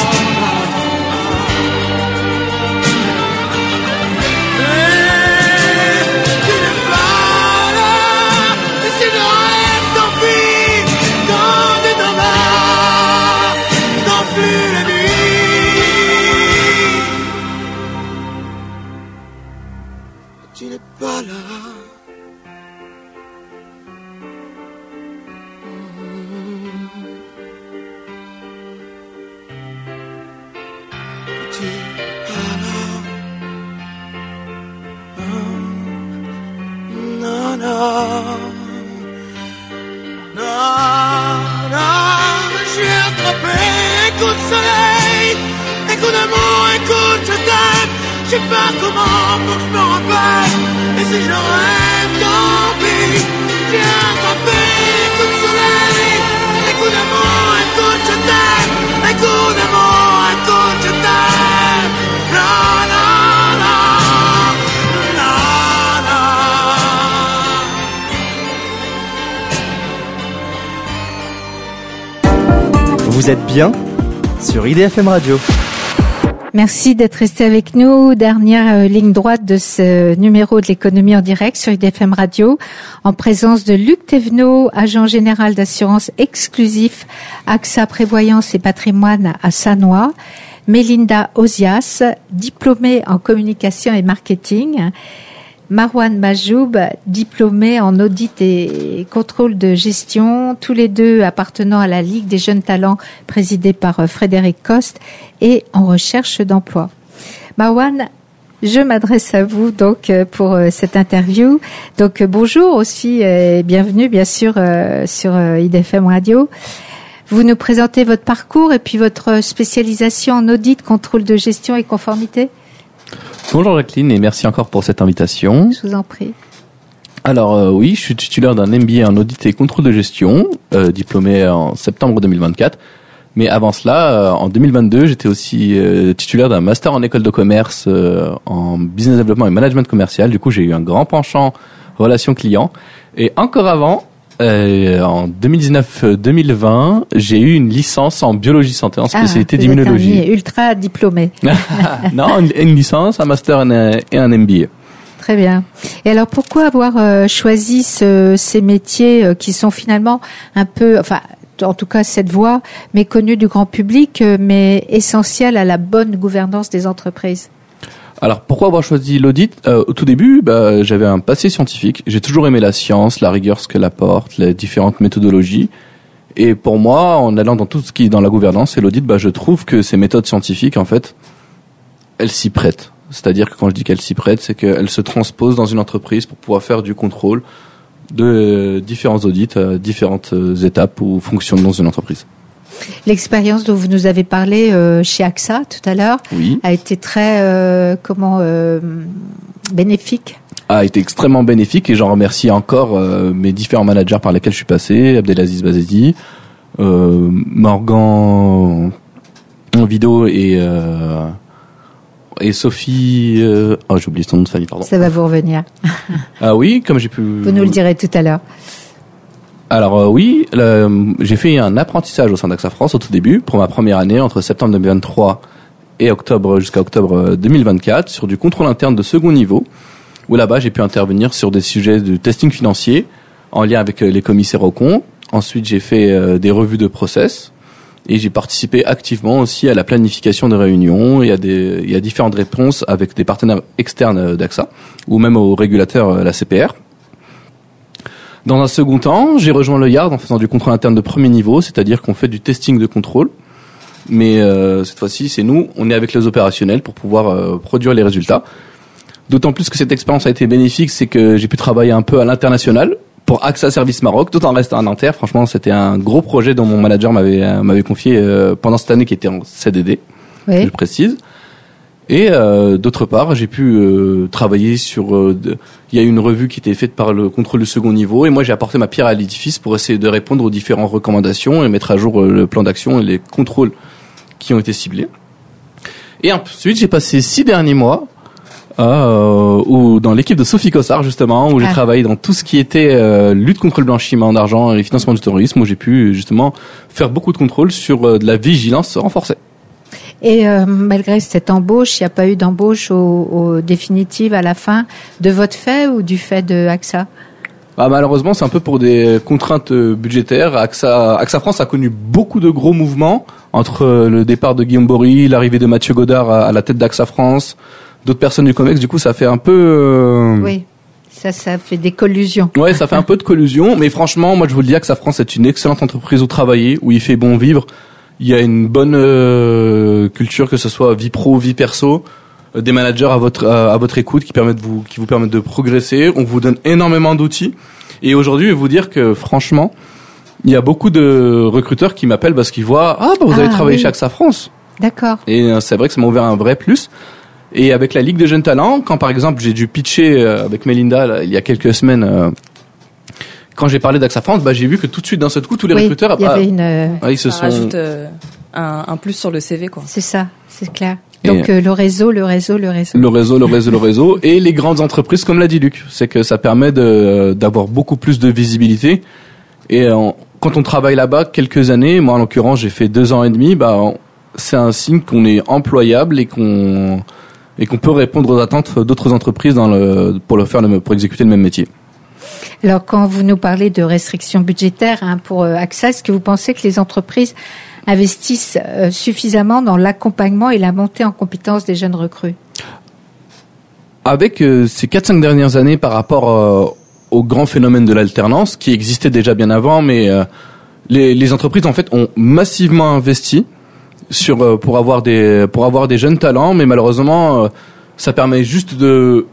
Mais tu n'es pas là. Et si je rêve, tant pis. Quand tu t'en vas, je dors plus la nuit. Tu n'es pas là. Tu n'es pas là. Non, non, non, non. J'ai attrapé un coup de soleil, un coup d'amour, un coup de je t'aime. Je sais pas comment, faut que je me rappelle. Et si je rêve, tant pis. J'ai attrapé un coup de soleil, un coup d'amour, un coup de je t'aime. Un coup d'amour, un coup de je t'aime. Non, non, non, non, non. Vous êtes bien sur I D F M Radio. Merci d'être resté avec nous. Dernière euh, ligne droite de ce numéro de l'économie en direct sur I D F M Radio, en présence de Luc Thévenot, agent général d'assurance exclusif A X A Prévoyance et Patrimoine à Sannois, Melinda Ozias, diplômée en communication et marketing, Marwan Majoub, diplômé en audit et contrôle de gestion, tous les deux appartenant à la Ligue des jeunes talents présidée par Frédéric Coste et en recherche d'emploi. Marwan, je m'adresse à vous donc pour cette interview. Donc bonjour aussi et bienvenue bien sûr sur I D F M Radio. Vous nous présentez votre parcours et puis votre spécialisation en audit, contrôle de gestion et conformité. Bonjour Jacqueline et merci encore pour cette invitation. Je vous en prie. Alors euh, oui, je suis titulaire d'un M B A en audit et contrôle de gestion, euh, diplômé en septembre deux mille vingt-quatre. Mais avant cela, euh, en deux mille vingt-deux, j'étais aussi euh, titulaire d'un master en école de commerce euh, en business development et management commercial. Du coup, j'ai eu un grand penchant relations clients. Et encore avant, euh, en deux mille dix-neuf deux mille vingt, j'ai eu une licence en biologie santé en spécialité ah, d'immunologie. Vous êtes un ultra diplômé. Non, une, une licence, un master et un M B A. Très bien. Et alors, pourquoi avoir euh, choisi ce, ces métiers euh, qui sont finalement un peu, enfin, en tout cas cette voie méconnue du grand public, euh, mais essentielle à la bonne gouvernance des entreprises? Alors, pourquoi avoir choisi l'audit? euh, Au tout début, bah, j'avais un passé scientifique. J'ai toujours aimé la science, la rigueur, ce qu'elle apporte, les différentes méthodologies. Et pour moi, en allant dans tout ce qui est dans la gouvernance et l'audit, bah, je trouve que ces méthodes scientifiques, en fait, elles s'y prêtent. C'est-à-dire que quand je dis qu'elles s'y prêtent, c'est qu'elles se transposent dans une entreprise pour pouvoir faire du contrôle de différents audits à différentes étapes ou fonctions dans une entreprise. L'expérience dont vous nous avez parlé euh, chez A X A tout à l'heure oui. a été très euh, comment euh, bénéfique. A été extrêmement bénéfique et j'en remercie encore euh, mes différents managers par lesquels je suis passé, Abdelaziz Bazedi, euh, Morgan Vido et euh, et Sophie. Euh, oh, j'ai oublié son nom de famille, pardon. Ça va vous revenir. Ah oui, comme j'ai pu. Vous nous le direz tout à l'heure. Alors euh, oui, le, j'ai fait un apprentissage au sein d'A X A France au tout début pour ma première année entre septembre deux mille vingt-trois et octobre jusqu'à octobre deux mille vingt-quatre sur du contrôle interne de second niveau où là-bas j'ai pu intervenir sur des sujets de testing financier en lien avec les commissaires aux comptes. Ensuite j'ai fait euh, des revues de process et j'ai participé activement aussi à la planification de réunions et à des il y a différentes réponses avec des partenaires externes d'A X A ou même au régulateur la C P R. Dans un second temps, j'ai rejoint le Yard en faisant du contrôle interne de premier niveau, c'est-à-dire qu'on fait du testing de contrôle. Mais euh, cette fois-ci, c'est nous, on est avec les opérationnels pour pouvoir euh, produire les résultats. D'autant plus que cette expérience a été bénéfique, c'est que j'ai pu travailler un peu à l'international pour A X A Service Maroc, tout en restant à Nanterre. Franchement, c'était un gros projet dont mon manager m'avait euh, m'avait confié euh, pendant cette année qui était en C D D, oui. Je précise. Et euh, d'autre part, j'ai pu euh, travailler sur... Euh, de, il y a eu une revue qui était faite par le contrôle de second niveau et moi j'ai apporté ma pierre à l'édifice pour essayer de répondre aux différentes recommandations et mettre à jour euh, le plan d'action et les contrôles qui ont été ciblés. Et ensuite, j'ai passé six derniers mois euh, où, dans l'équipe de Sophie Cossard, justement, où j'ai ah. travaillé dans tout ce qui était euh, lutte contre le blanchiment d'argent et financement du terrorisme, où j'ai pu justement faire beaucoup de contrôles sur euh, de la vigilance renforcée. Et euh, malgré cette embauche, il n'y a pas eu d'embauche au, au définitive à la fin de votre fait ou du fait de A X A? Bah, malheureusement, c'est un peu pour des contraintes budgétaires. A X A, A X A France a connu beaucoup de gros mouvements entre le départ de Guillaume Bory, l'arrivée de Mathieu Godard à, à la tête d'A X A France, d'autres personnes du COMEX. Du coup, ça fait un peu... Euh... Oui, ça, ça fait des collusions. Ouais, ça fait un peu de collusion. Mais franchement, moi, je vous le dis, A X A France est une excellente entreprise où travailler, où il fait bon vivre. Il y a une bonne euh, culture, que ce soit vie pro, vie perso, euh, des managers à votre à, à votre écoute qui permettent vous qui vous permettent de progresser. On vous donne énormément d'outils. Et aujourd'hui, je vais vous dire que franchement, il y a beaucoup de recruteurs qui m'appellent parce qu'ils voient ah bah vous ah, avez travaillé oui. chez A X A France. D'accord. Et euh, c'est vrai que ça m'a ouvert un vrai plus. Et avec la Ligue des jeunes talents, quand par exemple j'ai dû pitcher euh, avec Melinda là, il y a quelques semaines. Euh, Quand j'ai parlé d'A X A France, bah, j'ai vu que tout de suite, d'un seul coup, tous les oui, recruteurs... il y avait une... Ah, ils se ça sont... rajoute euh, un, un plus sur le C V, quoi. C'est ça, c'est clair. Donc, euh, le réseau, le réseau, le réseau. Le réseau, le réseau, le réseau. Et les grandes entreprises, comme l'a dit Luc. C'est que ça permet de, d'avoir beaucoup plus de visibilité. Et en, quand on travaille là-bas quelques années, moi, en l'occurrence, j'ai fait deux ans et demi, bah, c'est un signe qu'on est employable et qu'on, et qu'on peut répondre aux attentes d'autres entreprises dans le, pour le faire, pour exécuter le même métier. Alors, quand vous nous parlez de restrictions budgétaires hein, pour euh, A X A, est-ce que vous pensez que les entreprises investissent euh, suffisamment dans l'accompagnement et la montée en compétences des jeunes recrues? avec euh, ces quatre cinq dernières années par rapport euh, au grand phénomène de l'alternance qui existait déjà bien avant, mais euh, les, les entreprises en fait ont massivement investi sur euh, pour avoir des pour avoir des jeunes talents, mais malheureusement euh, ça permet juste de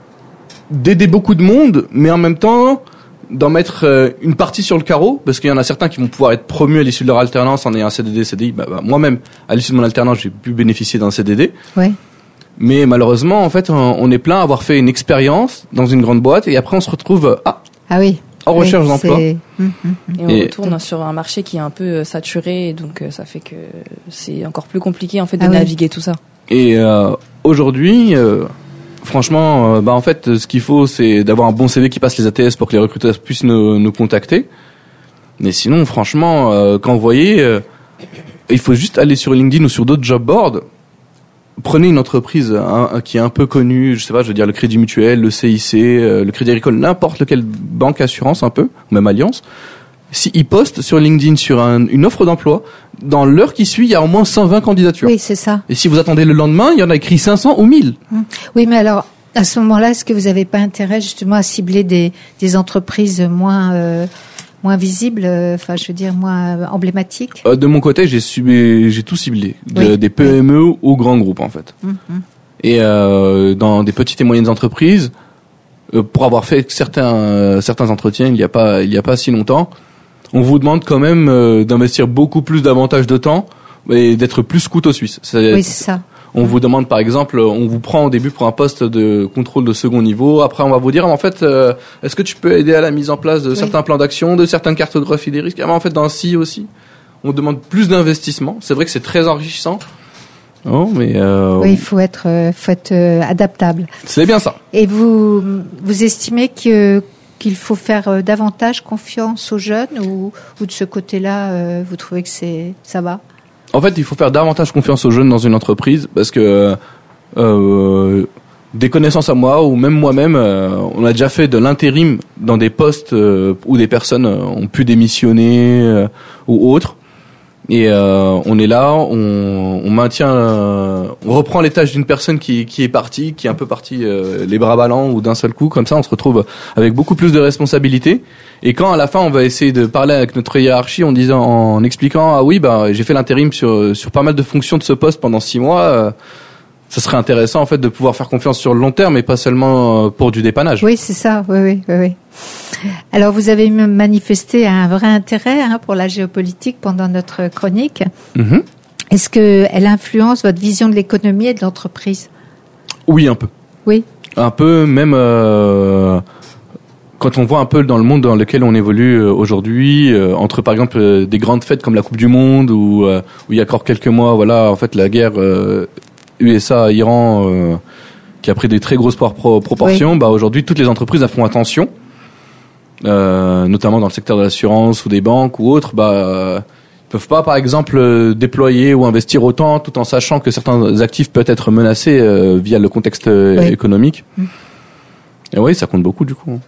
d'aider beaucoup de monde, mais en même temps d'en mettre euh, une partie sur le carreau, parce qu'il y en a certains qui vont pouvoir être promus à l'issue de leur alternance en ayant un C D D, C D I. Bah, bah, moi-même, à l'issue de mon alternance, j'ai pu bénéficier d'un C D D. Ouais. Mais malheureusement, en fait, on est plein à avoir fait une expérience dans une grande boîte et après on se retrouve ah, ah oui. en recherche oui, d'emploi. Et on et retourne sur un marché qui est un peu saturé, et donc ça fait que c'est encore plus compliqué en fait de ah naviguer oui. tout ça. Et euh, aujourd'hui, euh, franchement, euh, bah en fait, ce qu'il faut, c'est d'avoir un bon C V qui passe les A T S pour que les recruteurs puissent nous, nous contacter. Mais sinon, franchement, euh, quand vous voyez, euh, il faut juste aller sur LinkedIn ou sur d'autres job boards. Prenez une entreprise hein, qui est un peu connue, je sais pas, je veux dire le Crédit Mutuel, le C I C, euh, le Crédit Agricole, n'importe lequel banque, assurance un peu, même Alliance. Si ils postent sur LinkedIn sur un, une offre d'emploi, dans l'heure qui suit, il y a au moins cent vingt candidatures. Oui, c'est ça. Et si vous attendez le lendemain, il y en a écrit cinq cents ou mille. Oui, mais alors, à ce moment-là, est-ce que vous n'avez pas intérêt justement à cibler des, des entreprises moins... Euh moins visible, enfin, euh, je veux dire, moins euh, emblématique. Euh, de mon côté, j'ai ciblé, j'ai tout ciblé, de, oui. des P M E oui. aux grands groupes en fait. Mm-hmm. Et euh, dans des petites et moyennes entreprises, euh, pour avoir fait certains euh, certains entretiens, il y a pas il y a pas si longtemps, on vous demande quand même euh, d'investir beaucoup plus davantage de temps et d'être plus couteau suisse. C'est, oui, c'est ça. On vous demande par exemple, on vous prend au début pour un poste de contrôle de second niveau. Après, on va vous dire, en fait, euh, est-ce que tu peux aider à la mise en place de oui. certains plans d'action, de certaines cartographies des risques. Ah, en fait, dans le C I aussi, on demande plus d'investissement. C'est vrai que c'est très enrichissant. Oh, mais euh, oui, il faut être, euh, faut être euh, adaptable. C'est bien ça. Et vous, vous estimez que qu'il faut faire euh, davantage confiance aux jeunes, ou, ou de ce côté-là, euh, vous trouvez que c'est ça va? En fait, il faut faire davantage confiance aux jeunes dans une entreprise parce que euh, des connaissances à moi ou même moi-même, euh, on a déjà fait de l'intérim dans des postes euh, où des personnes ont pu démissionner euh, ou autres. Et euh, on est là, on, on maintient, euh, on reprend les tâches d'une personne qui, qui est partie, qui est un peu partie euh, les bras ballants ou d'un seul coup. Comme ça, on se retrouve avec beaucoup plus de responsabilités. Et quand à la fin, on va essayer de parler avec notre hiérarchie en disant, en expliquant, ah oui, bah j'ai fait l'intérim sur sur pas mal de fonctions de ce poste pendant six mois. Euh, ça serait intéressant en fait de pouvoir faire confiance sur le long terme et pas seulement pour du dépannage. Oui, c'est ça. Oui, oui, oui, oui. Alors, vous avez manifesté un vrai intérêt hein, pour la géopolitique pendant notre chronique. Mm-hmm. Est-ce qu'elle influence votre vision de l'économie et de l'entreprise? Oui, un peu. Oui. Un peu, même euh, quand on voit un peu dans le monde dans lequel on évolue aujourd'hui, euh, entre par exemple euh, des grandes fêtes comme la Coupe du Monde, ou euh, où il y a encore quelques mois, voilà, en fait, la guerre euh, U S A-Iran euh, qui a pris des très grosses pro- proportions. Oui. Bah aujourd'hui, toutes les entreprises elles font attention. Euh, notamment dans le secteur de l'assurance ou des banques ou autres, bah, euh, ils peuvent pas, par exemple, euh, déployer ou investir autant, tout en sachant que certains actifs peuvent être menacés euh, via le contexte euh, oui. économique. Mmh. Et oui, ça compte beaucoup du coup.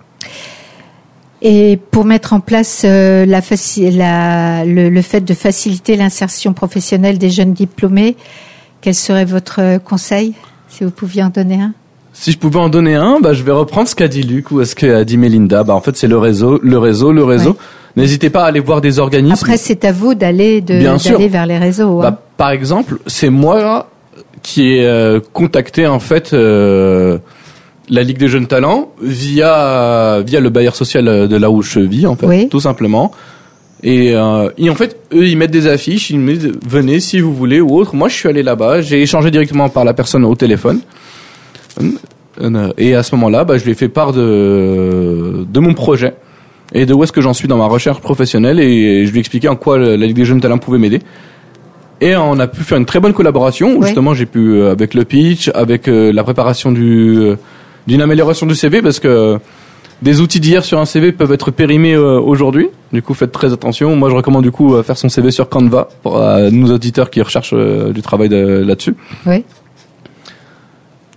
Et pour mettre en place euh, la, faci- la le, le fait de faciliter l'insertion professionnelle des jeunes diplômés, quel serait votre conseil, si vous pouviez en donner un? Si je pouvais en donner un, bah, je vais reprendre ce qu'a dit Luc ou ce qu'a dit Mélinda. Bah, en fait, c'est le réseau, le réseau, le réseau. Ouais. N'hésitez pas à aller voir des organismes. Après, c'est à vous d'aller, de, Bien d'aller sûr. vers les réseaux. Hein. Bah, par exemple, c'est moi qui ai euh, contacté, en fait, euh, la Ligue des Jeunes Talents via, via le bailleur social de là où je vis, en fait, oui. tout simplement. Et, euh, et en fait, eux, ils mettent des affiches, ils me disent, venez si vous voulez ou autre. Moi, je suis allé là-bas, j'ai échangé directement par la personne au téléphone. Et à ce moment-là, bah, je lui ai fait part de, de mon projet et de où est-ce que j'en suis dans ma recherche professionnelle, et je lui ai expliqué en quoi la Ligue des Jeunes Talents pouvait m'aider. Et on a pu faire une très bonne collaboration où oui. justement j'ai pu, avec le pitch, avec la préparation du, d'une amélioration du C V, parce que des outils d'hier sur un C V peuvent être périmés aujourd'hui. Du coup, faites très attention. Moi, je recommande du coup faire son C V sur Canva pour nos auditeurs qui recherchent du travail de, là-dessus. Oui.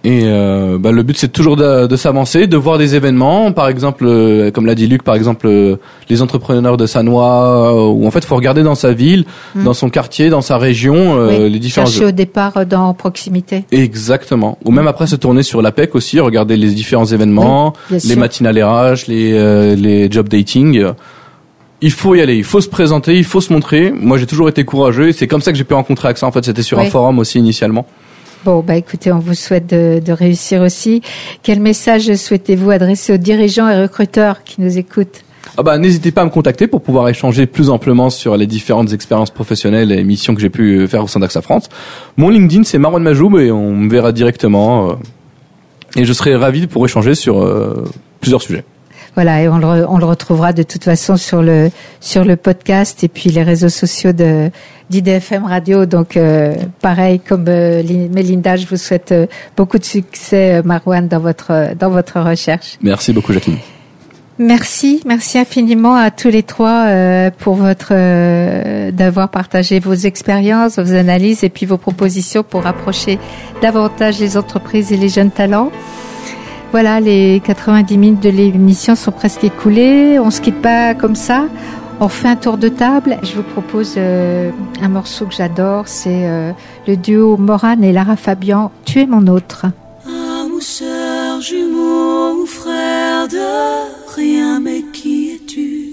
Et euh, bah, le but c'est toujours de, de s'avancer, de voir des événements, par exemple, euh, comme l'a dit Luc, par exemple euh, les entrepreneurs de Sannois, euh, où en fait il faut regarder dans sa ville, mmh. dans son quartier, dans sa région, euh, oui, les différents. Chercher au départ dans proximité. Exactement. Ou même après se tourner sur l'A P E C aussi, regarder les différents événements, oui, les matinales R H, les euh, les job dating. Il faut y aller, il faut se présenter, il faut se montrer. Moi j'ai toujours été courageux et c'est comme ça que j'ai pu rencontrer AXA. En fait c'était sur oui. un forum aussi initialement. Bon, bah écoutez, on vous souhaite de, de réussir aussi. Quel message souhaitez-vous adresser aux dirigeants et recruteurs qui nous écoutent ? Ah bah n'hésitez pas à me contacter pour pouvoir échanger plus amplement sur les différentes expériences professionnelles et missions que j'ai pu faire au sein d'AXA France. Mon LinkedIn c'est Marouane Majoub et on me verra directement. Euh, et je serai ravi pour échanger sur euh, plusieurs sujets. Voilà, et on le, on le retrouvera de toute façon sur le sur le podcast et puis les réseaux sociaux de d'I D F M Radio. Donc euh, pareil comme euh, Mélinda, je vous souhaite euh, beaucoup de succès, euh, Marouane, dans votre dans votre recherche. Merci beaucoup, Jacqueline. Merci, merci infiniment à tous les trois euh, pour votre euh, d'avoir partagé vos expériences, vos analyses et puis vos propositions pour rapprocher davantage les entreprises et les jeunes talents. Voilà, les quatre-vingt-dix minutes de l'émission sont presque écoulées. On se quitte pas comme ça. On fait un tour de table. Je vous propose euh, un morceau que j'adore. C'est euh, le duo Morane et Lara Fabian. Tu es mon autre. Âme ou sœur, jumeau ou frère de rien, mais qui es-tu?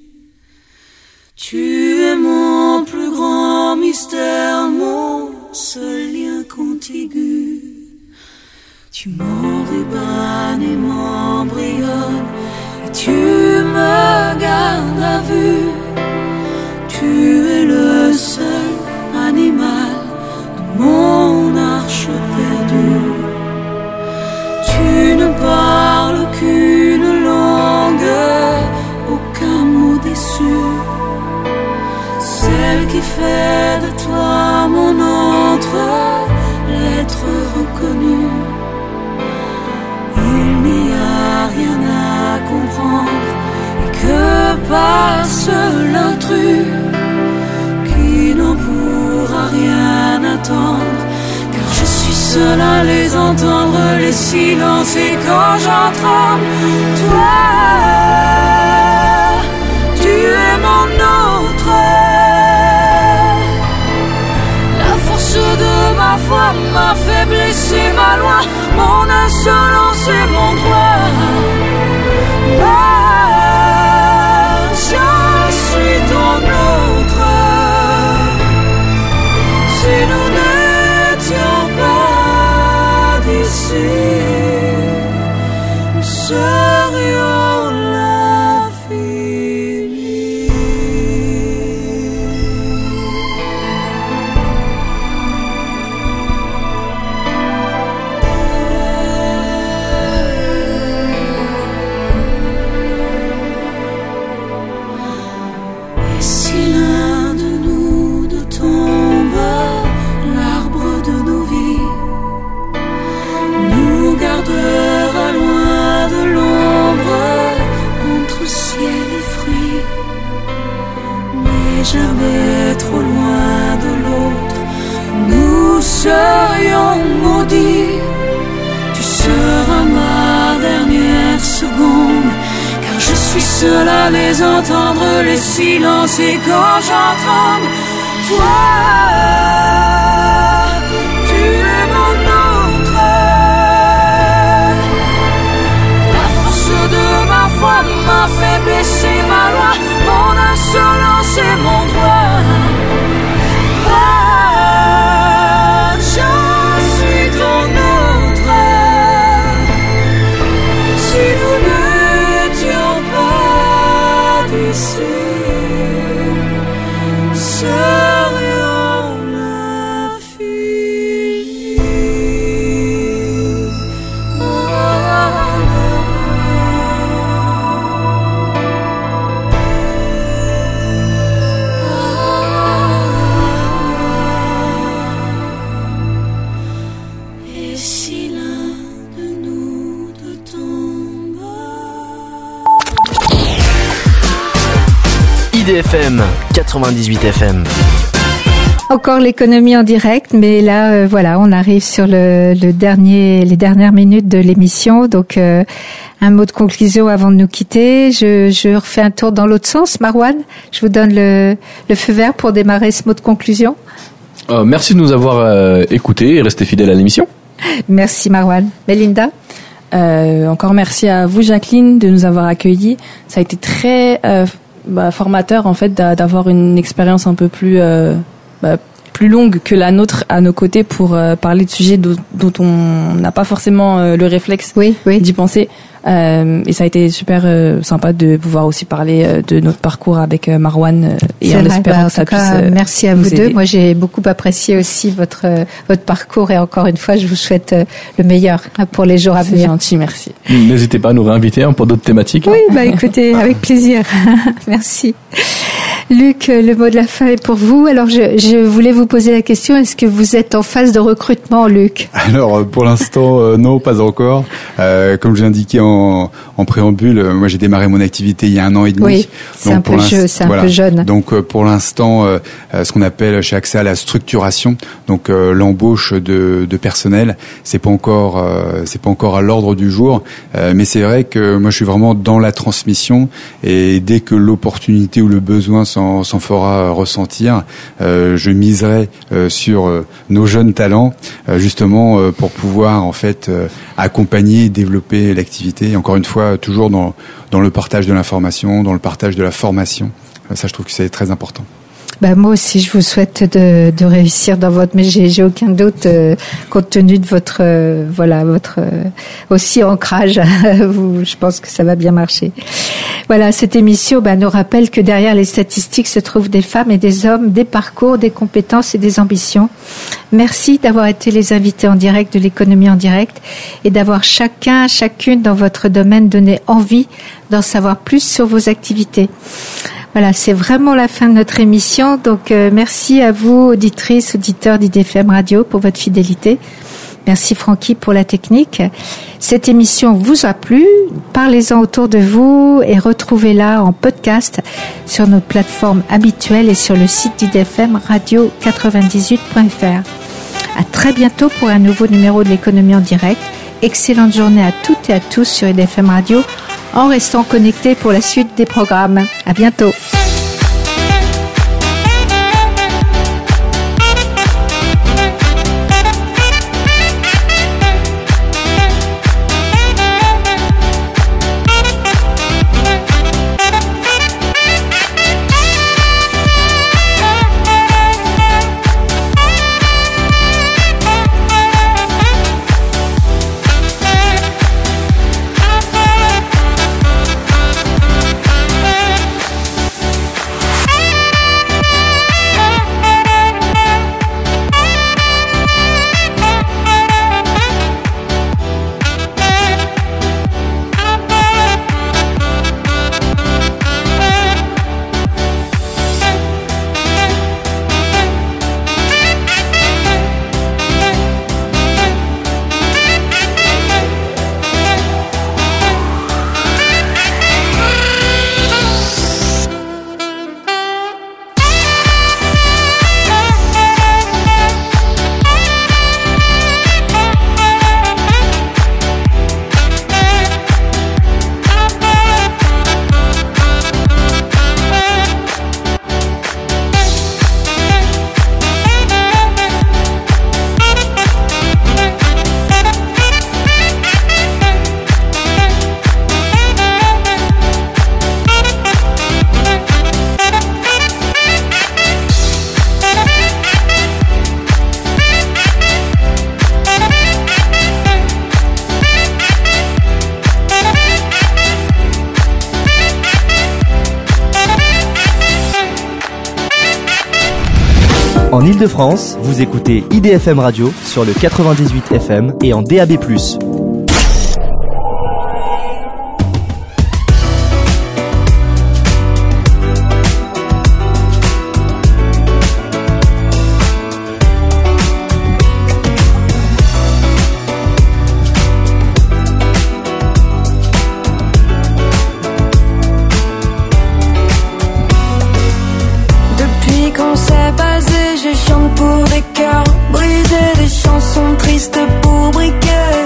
Tu es mon plus grand mystère, mon seul lien contigu. Tu m'enrubans et m'embrayonnes, et tu me gardes à vue. Tu es le seul animal de mon arche perdue. Tu ne parles qu'une langue, aucun mot déçu. Celle qui fait de toi mon autre, l'être reconnu. Il n'y a rien à comprendre, et que passe l'intrus qui n'en pourra rien attendre, car je suis seul à les entendre, les silences, et quand j'en tremble, toi, tu es mon autre. La force de ma foi, ma faiblesse et ma loi, mon insolence et mon droit. Ah, je suis ton autre. Si nous n'étions pas d'ici, nous serions l'infini. Jamais trop loin de l'autre, nous serions maudits. Tu seras ma dernière seconde, car je suis seul à les entendre, les silences, et quand j'en tremble, toi, tu es mon autre. La force de ma foi, ma faiblesse et ma loi, mon insolence et mon droit. Ah, je suis ton autre. Si nous n'étions pas d'ici, nous serions l'infini. Ah, I D F M quatre-vingt-dix-huit F M. encore l'économie en direct, mais là, euh, voilà, on arrive sur le, le dernier, les dernières minutes de l'émission. Donc, euh, un mot de conclusion avant de nous quitter. Je, je refais un tour dans l'autre sens. Marwan, je vous donne le, le feu vert pour démarrer ce mot de conclusion. Euh, merci de nous avoir euh, écoutés et restés fidèles à l'émission. Merci Marwan. Melinda? Euh, encore merci à vous Jacqueline de nous avoir accueillis. Ça a été très euh, bah, formateur en fait d'avoir une expérience un peu plus euh, bah, plus longue que la nôtre à nos côtés pour euh, parler de sujets dont, dont on n'a pas forcément euh, le réflexe oui, oui. d'y penser. Euh, et ça a été super euh, sympa de pouvoir aussi parler euh, de notre parcours avec euh, Marwan euh, et en espérant bah, en que ça cas, puisse euh, merci à vous aider. deux. Moi, j'ai beaucoup apprécié aussi votre euh, votre parcours et encore une fois, je vous souhaite euh, le meilleur hein, pour les jours à venir. C'est gentil, merci. N'hésitez pas à nous réinviter hein, pour d'autres thématiques. Oui, bah écoutez, avec plaisir. Merci. Luc, le mot de la fin est pour vous. Alors, je, je voulais vous poser la question, est-ce que vous êtes en phase de recrutement, Luc? Alors, pour l'instant, euh, non, pas encore. Euh, comme j'ai indiqué en, en préambule, euh, moi j'ai démarré mon activité il y a un an et demi. Oui, c'est un peu, jeu, c'est un voilà. peu jeune. Donc, euh, pour l'instant, euh, ce qu'on appelle chez A X A la structuration, donc euh, l'embauche de, de personnel, c'est pas encore, euh, c'est pas encore à l'ordre du jour. Euh, mais c'est vrai que moi, je suis vraiment dans la transmission et dès que l'opportunité ou le besoin s'en s'en fera ressentir, euh, je miserai euh, sur euh, nos jeunes talents, euh, justement euh, pour pouvoir en fait euh, accompagner et développer l'activité. Et encore une fois, toujours dans dans le partage de l'information, dans le partage de la formation. Euh, ça, je trouve que c'est très important. Bah, moi aussi, je vous souhaite de, de réussir dans votre, mais j'ai, j'ai aucun doute, euh, compte tenu de votre, euh, voilà, votre euh, aussi ancrage. vous, je pense que ça va bien marcher. Voilà, cette émission bah, nous rappelle que derrière les statistiques se trouvent des femmes et des hommes, des parcours, des compétences et des ambitions. Merci d'avoir été les invités en direct de l'économie en direct et d'avoir chacun, chacune dans votre domaine donné envie d'en savoir plus sur vos activités. Voilà, c'est vraiment la fin de notre émission. Donc, euh, merci à vous, auditrices, auditeurs d'I D F M Radio, pour votre fidélité. Merci Francky pour la technique. Cette émission vous a plu. Parlez-en autour de vous et retrouvez-la en podcast sur notre plateforme habituelle et sur le site d'I D F M radio quatre-vingt-dix-huit point f r. À très bientôt pour un nouveau numéro de l'économie en direct. Excellente journée à toutes et à tous sur I D F M Radio, en restant connectés pour la suite des programmes. À bientôt. En Ile-de-France, vous écoutez I D F M Radio sur le quatre-vingt-dix-huit F M et en D A B plus. Depuis qu'on s'est basé je chante pour des cœurs brisés, des chansons tristes pour briquer.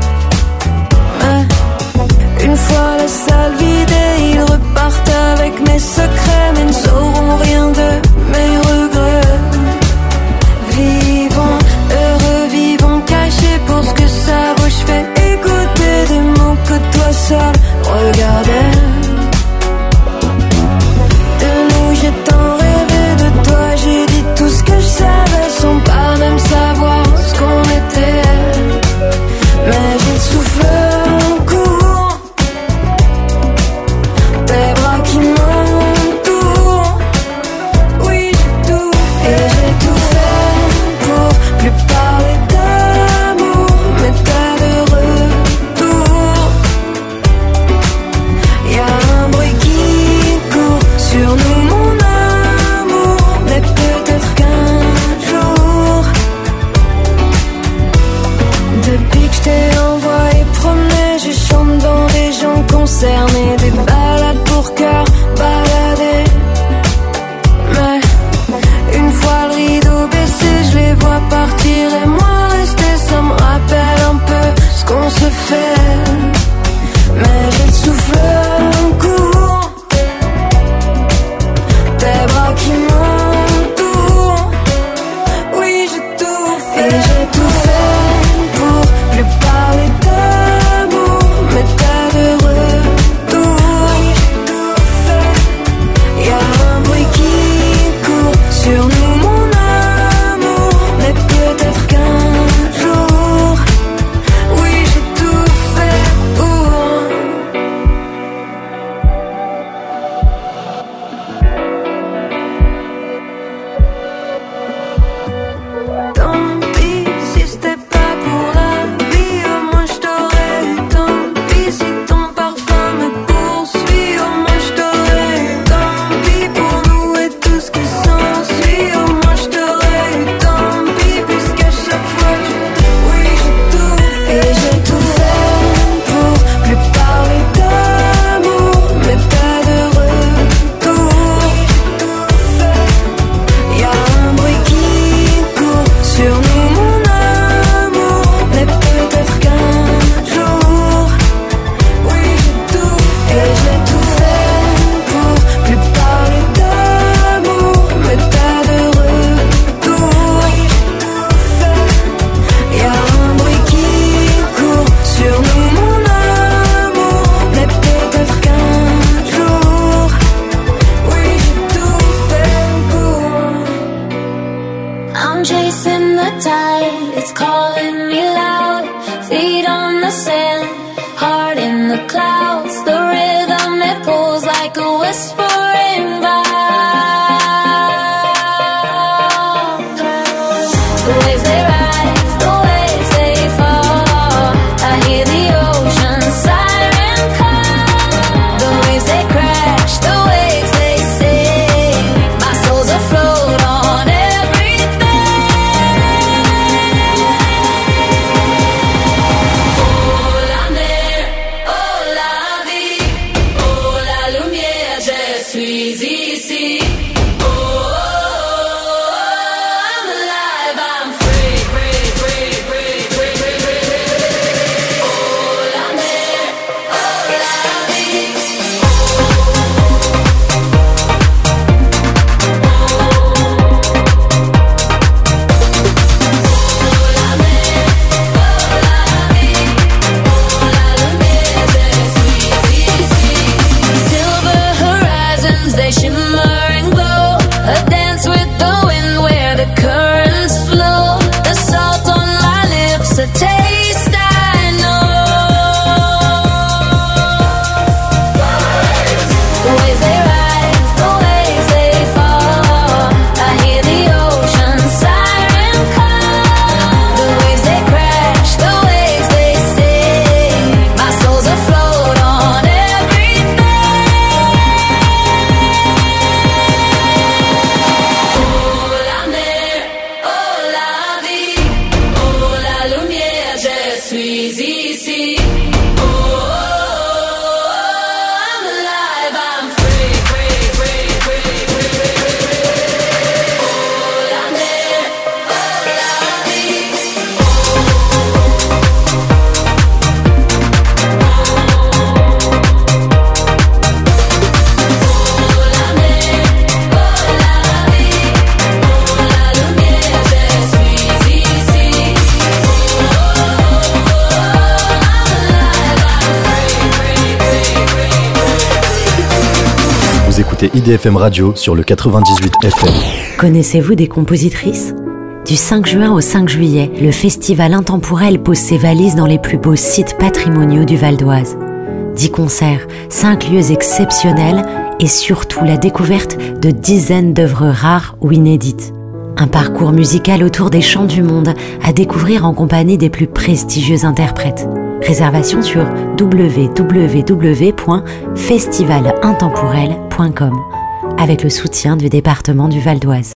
Mais une fois la salle vidée, ils repartent avec mes secrets, mais ne sauront rien de mes regrets. Vivons, heureux, vivons cachés pour ce que ça vaut. Je fais écouter des mots que toi seul regardais. De nous j'ai tant rêvé, de toi j'ai dit tout ce que je savais, sans pas même savoir ce qu'on était. Mais j'ai le souffle court, tes bras qui m'entourent. Oui, j'ai tout fait, et j'ai tout fait pour plus parler d'amour, mais t'as de retour. Y'a un bruit qui court sur nous, mon amour, mais peut-être qu'un jour, depuis que je t'ai envoyé promener, je chante dans des gens concernés, des balades pour cœur baladés. Mais une fois le rideau baissé, je les vois partir et moi rester. Ça me rappelle un peu ce qu'on se fait. Mais j'ai le souffle court, tes bras qui m'entourent. Oui, j'ai tout fait, et j'ai tout fait pour plus parler d'amour, mais t'as de retour. Y'a un bruit qui court sur nous, mon amour, mais peut-être qu'un jour, oui, j'ai tout fait pour. Tant pis si c'était pas pour la vie, au moins je t'aurais eu. Tant pis si ton parfum me poursuit, au moins je t'aurais eu. Tant pis pour nous et tout ce qui s'ensuit, au moins je t'aurais eu. Tant pis puisqu'à chaque fois tu te... Oui, j'ai tout fait, et j'ai tout fait pour plus parler d'amour, mais t'as de retour. Y'a un bruit qui court sur nous, mon amour, mais peut-être qu'un jour, oui, j'ai tout fait, et j'ai tout fait pour plus parler d'amour, mais t'as de retour. Y'a un bruit qui court sur nous, mon amour, mais peut-être qu'un jour, oui, j'ai tout fait pour. I'm chasing the tide, it's calling me loud. Feet on the sand, heart in the clouds. The rhythm it pulls like a whispering vibe. The waves they rise, the waves they fall. I hear the ocean siren call. The waves they crash, the waves they sing. My soul's afloat on everything. Oh la mer, oh la vie. écoutez I D F M Radio sur le quatre-vingt-dix-huit F M. Connaissez-vous des compositrices ? Du cinq juin au cinq juillet, le Festival Intemporel pose ses valises dans les plus beaux sites patrimoniaux du Val d'Oise. Dix concerts, cinq lieux exceptionnels et surtout la découverte de dizaines d'œuvres rares ou inédites. Un parcours musical autour des chants du monde à découvrir en compagnie des plus prestigieux interprètes. Réservation sur w w w point festival intemporel point com avec le soutien du département du Val d'Oise.